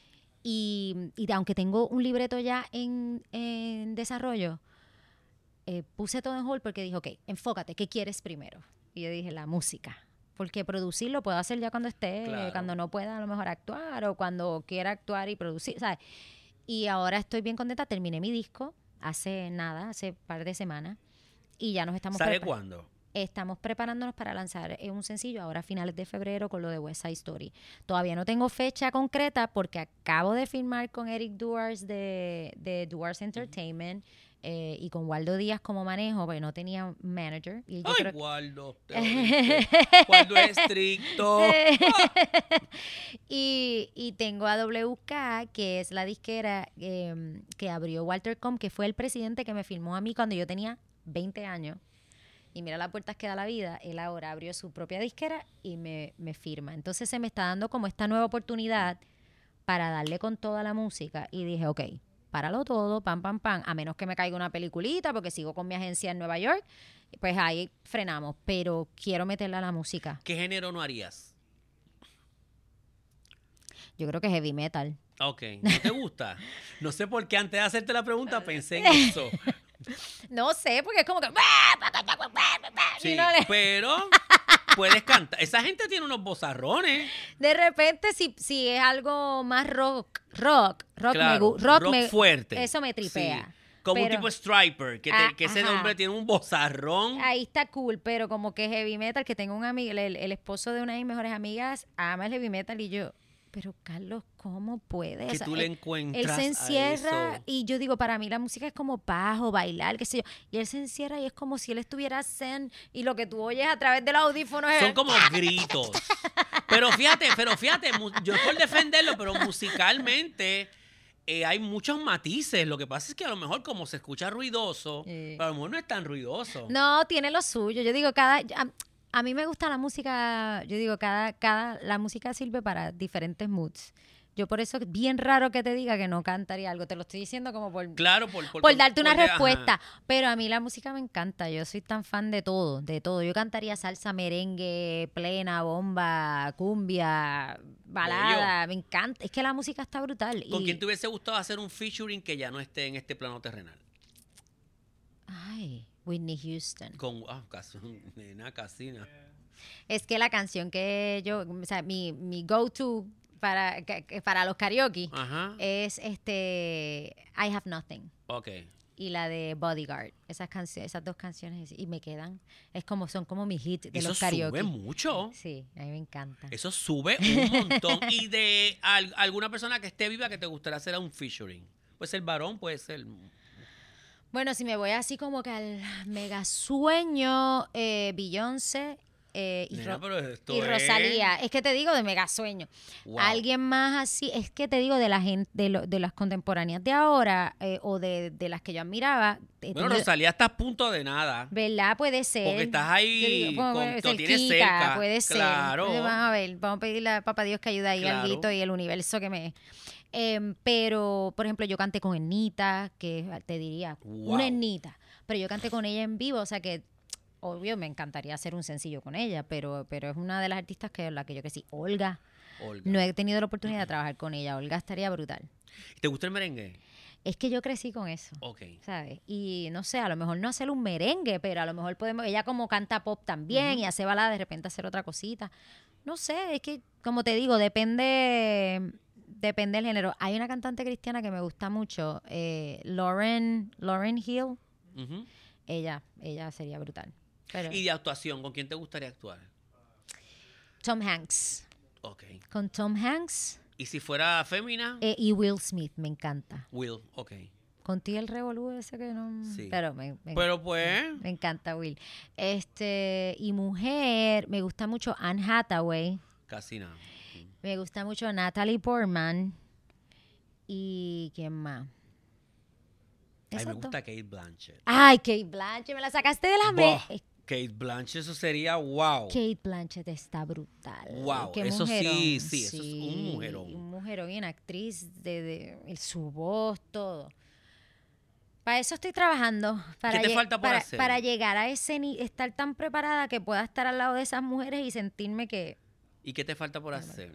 Y, y aunque tengo un libreto ya en, en desarrollo, eh, puse todo en hold porque dije, ok, enfócate, ¿qué quieres primero? Y yo dije, la música. Porque producir lo puedo hacer ya cuando esté, Claro. cuando no pueda a lo mejor actuar o cuando quiera actuar y producir, ¿sabes? Y ahora estoy bien contenta, terminé mi disco hace nada, hace un par de semanas y ya nos estamos ¿Sale prepa- cuándo? Estamos preparándonos para lanzar eh, un sencillo ahora a finales de febrero con lo de West Side Story. Todavía no tengo fecha concreta porque acabo de firmar con Eric Duars de, de Duars Entertainment eh, y con Waldo Díaz como manejo, porque no tenía manager. Y yo Ay, creo- Waldo, te oíste. Waldo es estricto. y, y tengo a W K, que es la disquera eh, que abrió Walter Com, que fue el presidente que me firmó a mí cuando yo tenía veinte años. Y mira las puertas que da la vida, él ahora abrió su propia disquera y me, me firma. Entonces se me está dando como esta nueva oportunidad para darle con toda la música. Y dije, ok, páralo todo, pam, pam, pam, a menos que me caiga una peliculita porque sigo con mi agencia en Nueva York, pues ahí frenamos. Pero quiero meterle a la música. ¿Qué género no harías? Yo creo que heavy metal. Ok, ¿no te gusta? No sé por qué antes de hacerte la pregunta pensé en eso. No sé, porque es como que... Sí, y no le- pero puedes cantar. Esa gente tiene unos bozarrones. De repente, si, si es algo más rock, rock, rock, me, Claro, gu- rock, rock me- fuerte. Eso me tripea. Sí, como un Pero- tipo Striper, que, te- Ah, que ese ajá. hombre tiene un bozarrón. Ahí está cool, pero como que heavy metal, que tengo un amigo, el, el esposo de una de mis mejores amigas, ama el heavy metal y yo, pero Carlos, ¿cómo puede? Que O sea, tú le él- encuentras Él se a encierra eso. y yo digo, para mí la música es como pajo, bailar, qué sé yo. Y él se encierra y es como si él estuviera zen y lo que tú oyes a través del audífono es... Son como gritos. Pero fíjate, pero fíjate, mu- yo por defenderlo, pero musicalmente eh, hay muchos matices. Lo que pasa es que a lo mejor como se escucha ruidoso, Sí. pero a lo mejor no es tan ruidoso. No, tiene lo suyo. Yo digo, cada... A, a mí me gusta la música, yo digo, cada, cada, la música sirve para diferentes moods. Yo por eso es bien raro que te diga que no cantaría algo. Te lo estoy diciendo como por, Claro, por, por, por darte una por de- respuesta. ajá. Pero a mí la música me encanta. Yo soy tan fan de todo, de todo. Yo cantaría salsa, merengue, plena, bomba, cumbia, balada. Me encanta. Es que la música está brutal. ¿Con y- quién te hubiese gustado hacer un featuring que ya no esté en este plano terrenal? Ay, Whitney Houston. Con, ah, casi, nena, casina. Es que la canción que yo, o sea, mi, mi go-to para, que- que para los karaoke Ajá. es este I Have Nothing Ok. y la de Bodyguard. Esas canciones, esas dos canciones y me quedan, es como son como mis hits de Eso los karaoke. sube mucho. Sí, a mí me encanta. Eso sube un montón. Y de al- alguna persona que esté viva que te gustaría hacer un featuring. Puede ser varón, puede ser. Bueno, si me voy así como que al mega sueño, eh, Beyoncé eh, y, Nena, Ro- pero esto y es- Rosalía. Es que te digo de mega sueño. Wow. Alguien más así, es que te digo de la gente, de, lo- de las contemporáneas de ahora eh, o de, de las que yo admiraba. he Bueno, tenido- Rosalía está a punto de nada. ¿Verdad? Puede ser. Porque estás ahí Yo digo, bueno, con- bueno, lo tienes cerquita, cerca, puede ser. claro. Entonces, vamos a ver, vamos a pedirle a papá Dios que ayude ahí Claro. al grito y el universo que me... Em, pero, por ejemplo, yo canté con Ernita, que te diría, Wow. una Ernita, pero yo canté con ella en vivo, o sea que, obvio, me encantaría hacer un sencillo con ella, pero, pero es una de las artistas que la que yo que sí, Olga, Olga. no he tenido la oportunidad de trabajar con ella, Olga estaría brutal. ¿Te gusta el merengue? Es que yo crecí con eso. Ok. ¿Sabes? Y no sé, a lo mejor no hacer un merengue, pero a lo mejor podemos, ella como canta pop también Ujú. y hace balada, de repente hacer otra cosita. No sé, es que, como te digo, depende, depende del género. Hay una cantante cristiana que me gusta mucho, eh, Lauren, Lauren Hill. Ujú. Ella, ella sería brutal. Pero, ¿Y de actuación? ¿Con quién te gustaría actuar? Tom Hanks. Ok. Con Tom Hanks ¿Y si fuera fémina? eh, y Will Smith, me encanta. Will, ok. Con ti el revolú ese que no... Sí. Pero me, me- Pero pues... Me encanta Will. Este, y mujer, me gusta mucho Anne Hathaway, Casi nada. me gusta mucho Natalie Portman y ¿quién más? A mí me Esas gusta dos. Kate Blanchett. Ay, Kate Blanchett, me la sacaste de la Buah, mente. Kate Blanchett, eso sería wow. Kate Blanchett está brutal. Wow, Qué eso sí, mujerón. sí, eso es un mujerón. Un mujerón y una actriz de, de- el- su voz, todo. Para eso estoy trabajando. Para te lle- falta por para, hacer? para llegar a ese ni estar tan preparada que pueda estar al lado de esas mujeres y sentirme que ¿Y qué te falta por hacer?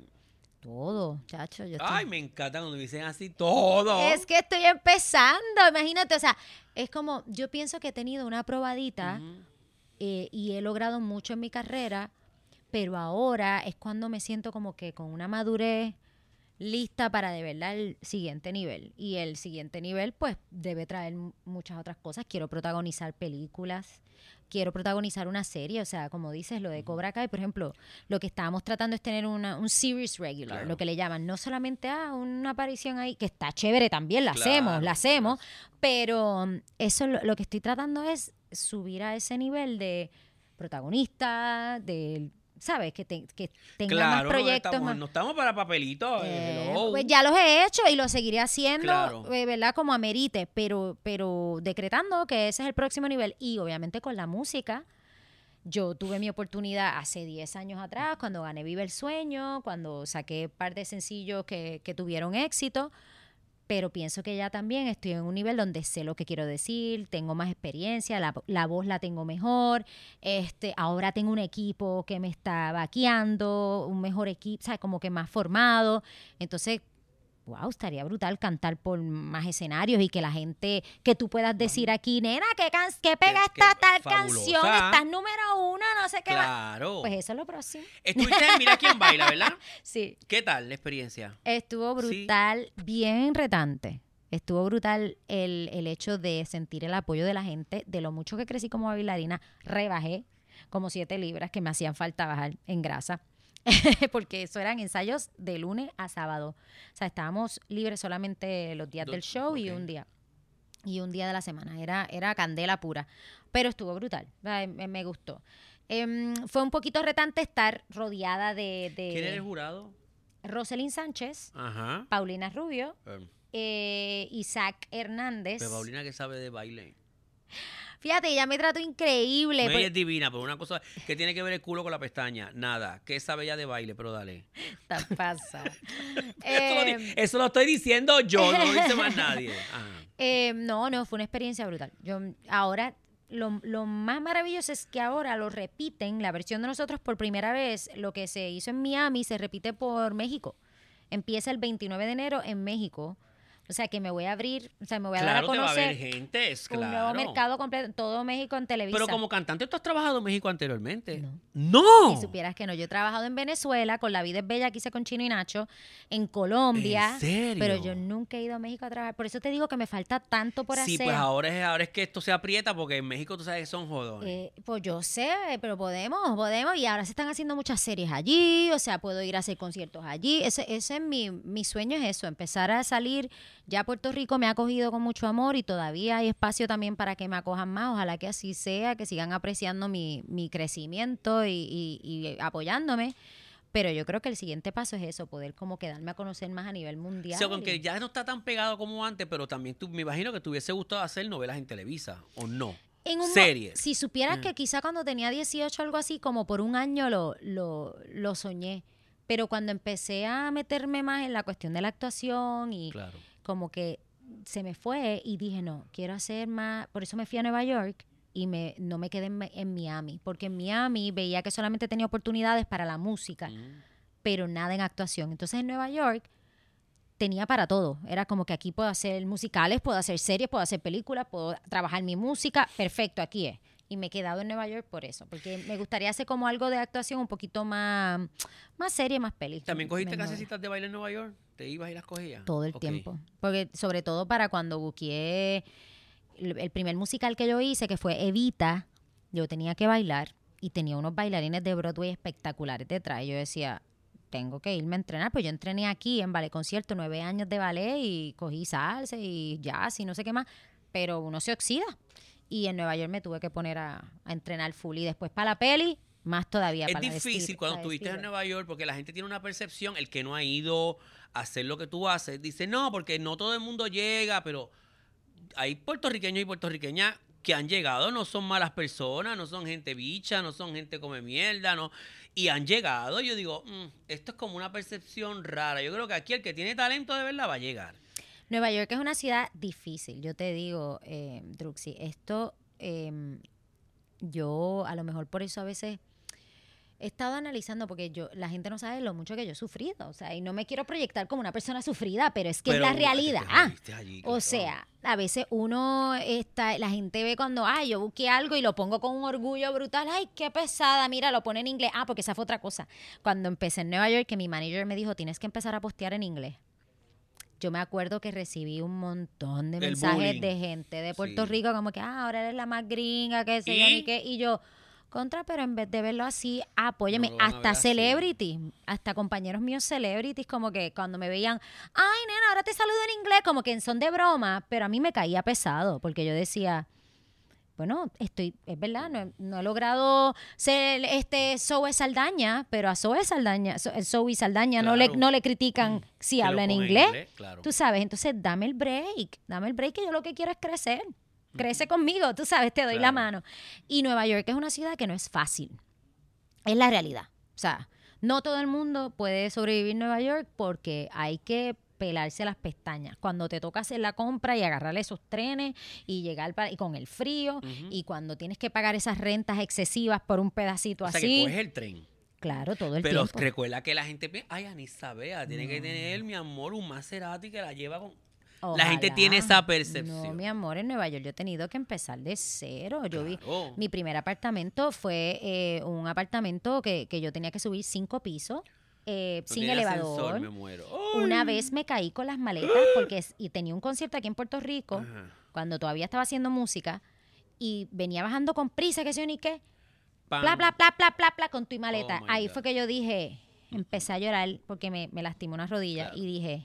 todo, chacho, yo estoy- Ay, me encanta cuando me dicen así todo. Es que estoy empezando, imagínate, o sea, es como, yo pienso que he tenido una probadita Ujú. eh, y he logrado mucho en mi carrera, pero ahora es cuando me siento como que con una madurez lista para de verdad el siguiente nivel. Y el siguiente nivel, pues, debe traer mu- muchas otras cosas. Quiero protagonizar películas, quiero protagonizar una serie, o sea, como dices, lo de Cobra Kai, por ejemplo, lo que estábamos tratando es tener una, un series regular, Claro. lo que le llaman, no solamente ah, una aparición ahí, que está chévere también, la Claro, hacemos, la hacemos, claro. pero um, eso lo, lo que estoy tratando es subir a ese nivel de protagonista, de, ¿sabes? Que, te- que tenga Claro, más no proyectos. estamos, más- no estamos para papelitos. eh, hello. pues ya los he hecho y los seguiré haciendo, Claro. eh, ¿verdad? Como amerite, pero, pero decretando que ese es el próximo nivel. Y obviamente con la música, yo tuve mi oportunidad hace diez años atrás, cuando gané Vive el Sueño, cuando saqué un par de sencillos que, que tuvieron éxito, pero pienso que ya también estoy en un nivel donde sé lo que quiero decir, tengo más experiencia, la, la voz la tengo mejor, este, ahora tengo un equipo que me está vaqueando, un mejor equipo, ¿sabes? Como que más formado. Entonces, wow, estaría brutal cantar por más escenarios y que la gente, que tú puedas decir aquí, nena, que, can que pega Que- esta que tal fabulosa. canción, estás número uno, no sé qué va. Claro. Pues eso es lo próximo. Estuviste en Mira quién baila, ¿verdad? Sí. ¿Qué tal la experiencia? Estuvo Sí. brutal, bien retante. Estuvo brutal el, el hecho de sentir el apoyo de la gente, de lo mucho que crecí como bailarina, rebajé como siete libras que me hacían falta bajar en grasa. Porque eso eran ensayos de lunes a sábado. O sea, estábamos libres solamente los días Do- del show y ok. un día. Y un día de la semana. Era, era candela pura. Pero estuvo brutal. Ay, Me, me gustó. Em, fue un poquito retante estar rodeada de, de ¿Quién era el jurado? Roselyn Sánchez, Ajá. Paulina Rubio, Eh, eh, Isaac Hernández. Pero Paulina que sabe de baile. Fíjate, ella me trató increíble. No, pues- ella es divina, pero una cosa que tiene que ver el culo con la pestaña. Nada. ¿Qué sabe ella de baile? Pero dale. Tan pasa. Eso, lo, Eh, di- eso lo estoy diciendo yo, no lo dice más nadie. Ajá. eh, no, no, fue una experiencia brutal. Yo ahora, lo, lo más maravilloso es que ahora lo repiten, la versión de nosotros por primera vez, lo que se hizo en Miami se repite por México. Empieza el veintinueve de enero en México. O sea que me voy a abrir, o sea, me voy a Claro, dar te a va a conocer ver gente, es un nuevo claro. mercado completo, en todo México en Televisa. Pero como cantante, ¿tú has trabajado en México anteriormente? No. ¡No! Si supieras que no, yo he trabajado en Venezuela, con La Vida es Bella, que hice con Chino y Nacho, en Colombia. ¿En serio? Pero yo nunca he ido a México a trabajar. Por eso te digo que me falta tanto por Sí, hacer. pues ahora es, ahora es que esto se aprieta porque en México tú sabes que son jodones. Eh, pues yo sé, pero podemos, podemos. Y ahora se están haciendo muchas series allí, o sea, puedo ir a hacer conciertos allí. Ese, ese es mi, mi sueño, es eso, empezar a salir Ya Puerto Rico me ha acogido con mucho amor y todavía hay espacio también para que me acojan más. Ojalá que así sea, que sigan apreciando mi, mi crecimiento y, y, y apoyándome. Pero yo creo que el siguiente paso es eso, poder como que darme a conocer más a nivel mundial. Sí, aunque ya no está tan pegado como antes, pero también tú, me imagino que te hubiese gustado hacer novelas en Televisa, ¿o no? En un, series. Si supieras Mm. que quizá cuando tenía dieciocho, algo así, como por un año lo, lo, lo soñé. Pero cuando empecé a meterme más en la cuestión de la actuación y Claro. como que se me fue y dije, no, quiero hacer más. Por eso me fui a Nueva York y me, no me quedé en, en Miami. Porque en Miami veía que solamente tenía oportunidades para la música, Mm. pero nada en actuación. Entonces en Nueva York tenía para todo. Era como que aquí puedo hacer musicales, puedo hacer series, puedo hacer películas, puedo trabajar mi música. Perfecto, aquí es. Y me he quedado en Nueva York por eso, porque me gustaría hacer como algo de actuación un poquito más, más serie, más película. ¿También cogiste clasecitas de baile en Nueva York? ¿Te ibas y las cogías? Todo el Ok. tiempo. Porque sobre todo para cuando buqueé el, el primer musical que yo hice, que fue Evita, yo tenía que bailar y tenía unos bailarines de Broadway espectaculares detrás. Y yo decía, tengo que irme a entrenar, pues yo entrené aquí en ballet concierto, nueve años de ballet y cogí salsa y jazz y no sé qué más, pero uno se oxida. Y en Nueva York me tuve que poner a, a entrenar full. Y después para la peli, más todavía. Es para la de difícil Steve- cuando la de estuviste en Spielberg. Nueva York porque la gente tiene una percepción, el que no ha ido a hacer lo que tú haces, dice, no, porque no todo el mundo llega, pero hay puertorriqueños y puertorriqueñas que han llegado, no son malas personas, no son gente bicha, no son gente come mierda, no, y han llegado. Yo digo, mm, esto es como una percepción rara. Yo creo que aquí el que tiene talento de verdad va a llegar. Nueva York es una ciudad difícil, yo te digo, eh, Druxy, esto eh, yo a lo mejor por eso a veces he estado analizando, porque yo la gente no sabe lo mucho que yo he sufrido, o sea, y no me quiero proyectar como una persona sufrida, pero es que Pero es la te realidad. jodiste allí, O claro. sea, a veces uno está, la gente ve cuando, ay, yo busqué algo y lo pongo con un orgullo brutal, ay, qué pesada, mira, lo pone en inglés. Ah, porque esa fue otra cosa. Cuando empecé en Nueva York, que mi manager me dijo, tienes que empezar a postear en inglés. Yo me acuerdo que recibí un montón de El mensajes bullying. de gente de Puerto Sí. Rico como que, ah, ahora eres la más gringa, qué sé ¿Y? yo, ni qué. Y yo, contra, pero en vez de verlo así, apóyeme. No lo van a ver Hasta así. celebrities, hasta compañeros míos celebrities, como que cuando me veían, ay, nena, ahora te saludo en inglés, como que en son de broma, pero a mí me caía pesado, porque yo decía, bueno, estoy, es verdad, no he, no he logrado ser este Zoe Saldaña, pero a Zoe Saldaña, Zo- Zoe Saldaña no le, Claro. no le critican si Que lo habla en ponga inglés. claro. Tú sabes, entonces dame el break, dame el break que yo lo que quiero es crecer. Crece conmigo, tú sabes, te doy la Claro. mano. Y Nueva York es una ciudad que no es fácil. Es la realidad. O sea, no todo el mundo puede sobrevivir en Nueva York porque hay que pelarse las pestañas. Cuando te toca hacer la compra y agarrarle esos trenes y llegar para, y con el frío, Ujú. y cuando tienes que pagar esas rentas excesivas por un pedacito O sea, así. que coges el tren. Claro, todo el Pero tiempo. recuerda que la gente piensa, ay, Anisabea, tiene que tener, mi amor, un Maserati que la lleva con... La Ojalá. gente tiene esa percepción. No, mi amor, en Nueva York yo he tenido que empezar de cero. Yo vi, Claro. mi primer apartamento fue eh, un apartamento que, que yo tenía que subir cinco pisos eh, No sin tiene elevador. ascensor, me muero. ¡Ay! Una vez me caí con las maletas porque es- y tenía un concierto aquí en Puerto Rico Ajá. cuando todavía estaba haciendo música y venía bajando con prisa, que sé yo ni qué, Pam. bla, bla, bla, bla, bla, bla, con tu maleta. Oh, my Ahí God. fue que yo dije, empecé a llorar porque me, me lastimó una rodilla Claro. y dije,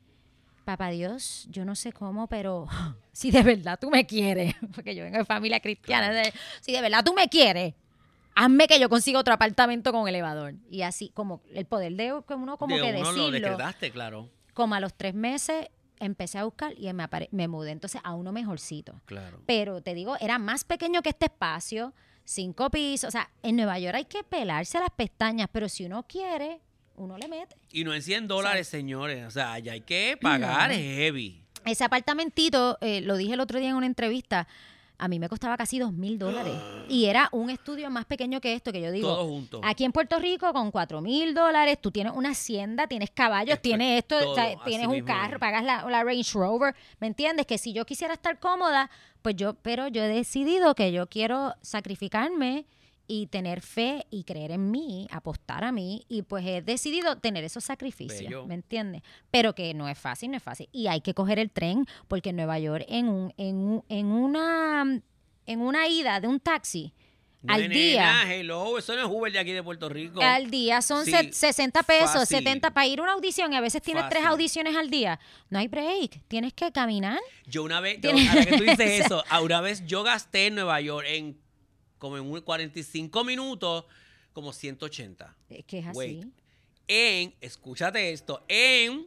papá Dios, yo no sé cómo, pero si de verdad tú me quieres, porque yo vengo de familia cristiana, Claro. de- si de verdad tú me quieres, hazme que yo consiga otro apartamento con elevador. Y así, como el poder de uno como De que uno lo decirlo, decretaste, claro. como a los tres meses empecé a buscar y me, apare- me mudé entonces a uno mejorcito. Claro. Pero te digo, era más pequeño que este espacio, cinco pisos. O sea, en Nueva York hay que pelarse las pestañas, pero si uno quiere, uno le mete. Y no en cien dólares, señores. O sea, ya hay que pagar No. heavy. Ese apartamentito, eh, lo dije el otro día en una entrevista, a mí me costaba casi dos mil dólares. Y era un estudio más pequeño que esto, que yo digo, Todo junto. aquí en Puerto Rico con cuatro mil dólares, tú tienes una hacienda, tienes caballos, Esto tienes es esto, todo, o sea, así tienes un mismo carro, es. pagas la, la Range Rover, ¿me entiendes? Que si yo quisiera estar cómoda, pues yo, pero yo he decidido que yo quiero sacrificarme y tener fe y creer en mí, apostar a mí, y pues he decidido tener esos sacrificios, Bello. ¿me entiendes? Pero que no es fácil, no es fácil. Y hay que coger el tren, porque en Nueva York, en un, en un- en una, en una ida de un taxi, No, al nena, día. Hello, eso no es Uber de aquí de Puerto Rico. Al día son Sí, se- sesenta pesos, fácil. setenta para ir a una audición y a veces tienes tres Fácil. audiciones al día. No hay break, tienes que caminar. Yo una vez, yo, Tienes- ahora que tú dices eso, a una vez yo gasté en Nueva York en como en un cuarenta y cinco minutos, como ciento ochenta. Es que es así. Wait. En, escúchate esto, en,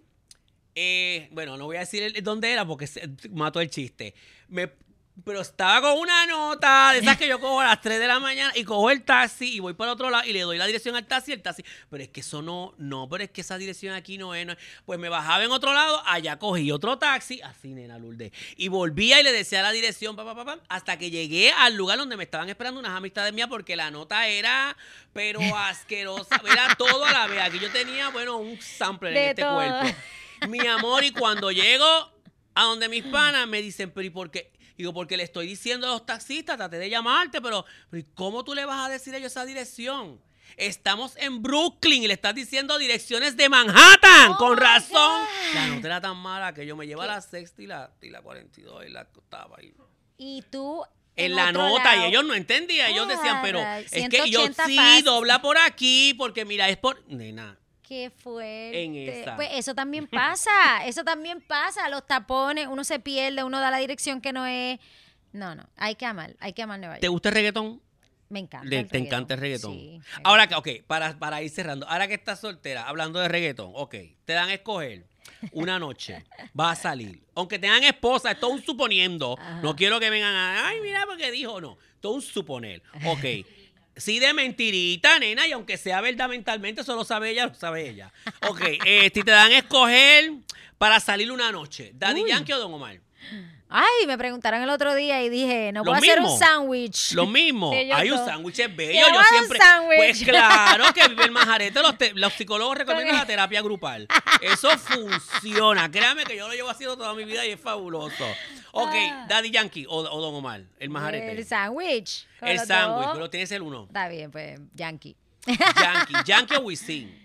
eh, bueno, no voy a decir el- dónde era porque se, mató el chiste. Me, pero estaba con una nota de esas que yo cojo a las tres de la mañana y cojo el taxi y voy para otro lado y le doy la dirección al taxi y el taxi. Pero es que eso no, no, pero es que esa dirección aquí no es. No es. Pues me bajaba en otro lado, allá cogí otro taxi, así, nena Lourdes, y volvía y le decía la dirección, pa, pa, pa, pa, hasta que llegué al lugar donde me estaban esperando unas amistades mías porque la nota era, pero asquerosa, era todo a la vez. Aquí yo tenía, bueno, un sample en De este todo. cuerpo. Mi amor, y cuando llego a donde mis panas me dicen, pero ¿y por qué? Digo, porque le estoy diciendo a los taxistas, traté de llamarte, pero, pero ¿y cómo tú le vas a decir a ellos esa dirección? Estamos en Brooklyn y le estás diciendo direcciones de Manhattan. Oh con my razón. God. La nota era tan mala que yo me llevo a la sexta y la, y la cuarenta y dos y la octava ahí. Y tú En la otro nota, lado. y ellos no entendían. Ellos decían, pero Ah, es que yo ciento ochenta sí, fast. dobla por aquí, porque mira, es por. Nena. Qué fuerte. En esa. Pues eso también pasa, eso también pasa, los tapones, uno se pierde, uno da la dirección que no es. No, no, hay que amar, hay que amar Nueva York. ¿Te gusta el reggaetón? Me encanta. Le- el te reggaetón. encanta el reggaetón. Sí, sí. Ahora que, ok, para, para ir cerrando, ahora que estás soltera, hablando de reggaetón, ok, te dan a escoger una noche, vas a salir. Aunque tengan esposa, es todo un suponiendo. Ajá. No quiero que vengan a, ay, mira porque dijo, no, todo un suponer. Ok, sí de mentirita, nena, y aunque sea verdad mentalmente, eso lo sabe ella, lo sabe ella. Ok, eh, si te dan a escoger para salir una noche, ¿Daddy Uy. Yankee o Don Omar? Ay, me preguntaron el otro día y dije, no Lo puedo hacer un mismo. sándwich. Lo mismo. De ellos Hay un dos. sándwich es bello. Quiero Yo un siempre. sándwich. Pues claro que vive el majarete. Los, te- los psicólogos recomiendan la terapia grupal. Eso funciona. Créame que yo lo llevo haciendo toda mi vida y es fabuloso. Ok, Ah. Daddy Yankee o, o Don Omar, el majarete. El sándwich. con El los sándwich, dos. pero tienes el uno. Está bien, pues, Yankee. Yankee. Yankee o Wisin.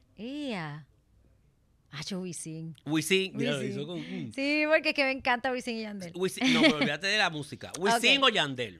Ia. Hacho Wisin. Wisin. Mira, lo Wisin. hizo con. mm. Sí, porque es que me encanta Wisin y Yandel. Wisin- No, pero olvídate de la música. Wisin Ok. o Yandel.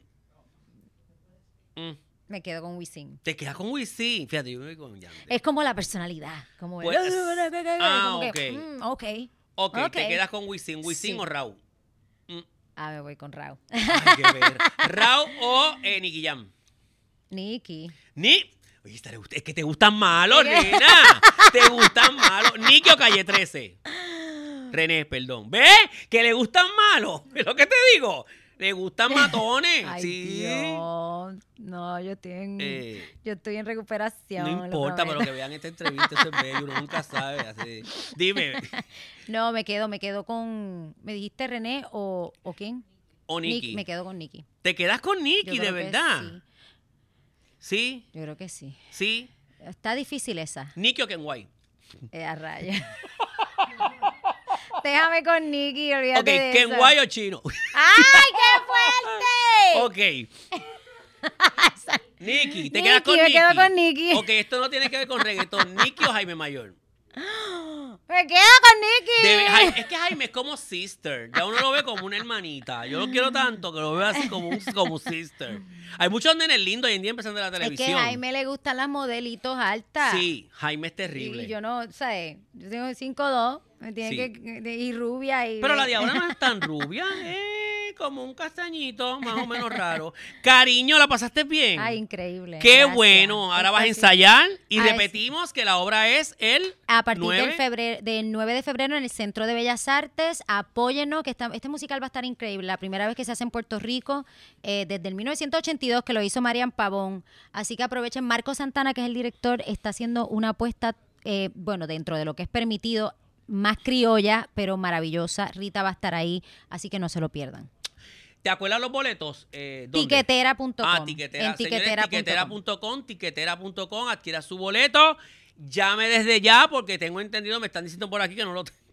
Mm, Me quedo con Wisin. Te quedas con Wisin. Fíjate, yo me voy con Yandel. Es como la personalidad. Como el- Pues, ah, como ok. que, mm, ok. Ok, Ok. te quedas con Wisin. ¿Wisin Sí. o Raúl? Ah, me voy con Rao. Hay que ver. Raúl o eh, Nicky Jam. Nicky. Ni. Oye, esta le gusta- es que te gustan malos, ¿Qué? nena. Te gustan malos. Nicky o Calle trece. René, perdón. ¿Ves? Que le gustan malos. Es lo que te digo. Le gustan matones. Ay, sí. Dios. No, yo estoy en, Eh, yo estoy en recuperación. no lo importa, pero prometo. que vean esta entrevista, eso es bello, uno nunca sabe. Así. Dime, No, me quedo, me quedo con. ¿Me dijiste René o, o quién? o Nicky. Nick, me quedo con Nicky. ¿Te quedas con Yo Nicky, de creo que verdad? Sí, Sí, yo creo que sí. sí. Está difícil esa. Nicky o Kenway. Eh, a raya. Déjame con Nicky, olvídate Ok, de eso. Kenway o Chino. ¡Ay, qué fuerte! Ok. Nicky, ¿te Nicky, quedas con me Nicky? quedo con Nicky. Ok, esto no tiene que ver con reggaetón. Nicky o Jaime Mayor. Me quedo con Nicky. Debe- Jai- es que Jaime es como sister. Ya uno lo ve como una hermanita. Yo lo quiero tanto que lo veo así como un como sister. Hay muchos nenes lindos hoy en día empezando la Es que televisión. a Jaime le gustan las modelitos altas. Sí, Jaime es terrible. Y yo no, ¿sabes? Yo tengo cinco dos, me tiene Sí. que, de- y rubia. Y Pero la de ahora no es tan rubia, eh, como un castañito, más o menos raro. Cariño, ¿la pasaste bien? Ay, increíble. Qué gracias. bueno. Ahora vas a Esta sí. ensayar y Ah, es- repetimos que la obra es el A partir nueve. del, febrero, del nueve de febrero en el Centro de Bellas Artes, apóyennos, que está, este musical va a estar increíble. La primera vez que se hace en Puerto Rico, eh, desde el mil novecientos ochenta y dos, que lo hizo Marian Pavón. Así que aprovechen. Marco Santana, que es el director, está haciendo una apuesta, eh, bueno, dentro de lo que es permitido, más criolla, pero maravillosa. Rita va a estar ahí, así que no se lo pierdan. ¿Te acuerdas los boletos? Eh, ¿dónde? Tiquetera punto com. Ah, tiquetera. En Señores, tiquetera punto com. tiquetera punto com, tiquetera punto com, adquiera su boleto. Llame desde ya porque tengo entendido, me están diciendo por aquí que no lo,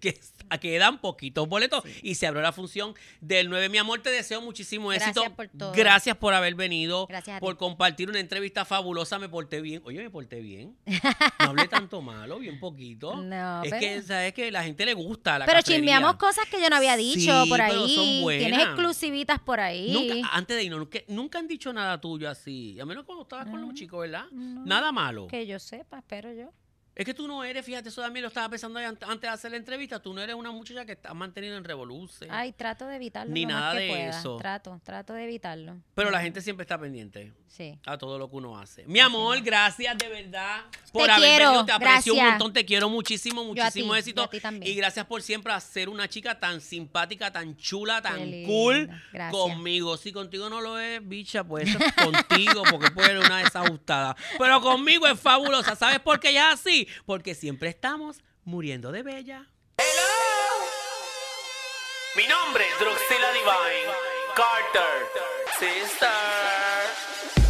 que quedan poquitos boletos sí. y se abrió la función del nueve. Mi amor, te deseo muchísimo Gracias éxito. Por todo. Gracias por haber venido, Gracias por compartir una entrevista fabulosa. Me porté bien. Oye, me porté bien. No hablé tanto malo, bien poquito. No, es pero... que, ¿sabes que la gente le gusta la Pero cafetería. chismeamos cosas que yo no había dicho sí, por ahí. Pero son buenas. Tienes exclusivitas por ahí. Nunca, antes de irnos, nunca, nunca han dicho nada tuyo así. A menos cuando estabas no, con los chicos, ¿verdad? No, nada malo. Que yo sepa, espero yo. Es que tú no eres, fíjate, eso también lo estaba pensando antes de hacer la entrevista, tú no eres una muchacha que está mantenida en revolución. Ay, trato de evitarlo. Ni lo nada más que de pueda. eso. Trato, trato de evitarlo. Pero no. la gente siempre está pendiente. Sí. A todo lo que uno hace. Mi amor, sí. gracias de verdad por te haber quiero, venido. Te aprecio gracias. un montón, te quiero muchísimo, muchísimo yo a ti, éxito. yo a ti también. Y gracias por siempre ser una chica tan simpática, tan chula, tan Qué cool linda. Gracias. conmigo. Si contigo no lo es, bicha, pues eso es contigo, porque puede ser una desajustada. Pero conmigo es fabulosa. ¿Sabes por qué ella es así? Porque siempre estamos muriendo de bella. Hello. Mi nombre es Druxila Divine Carter. Sister.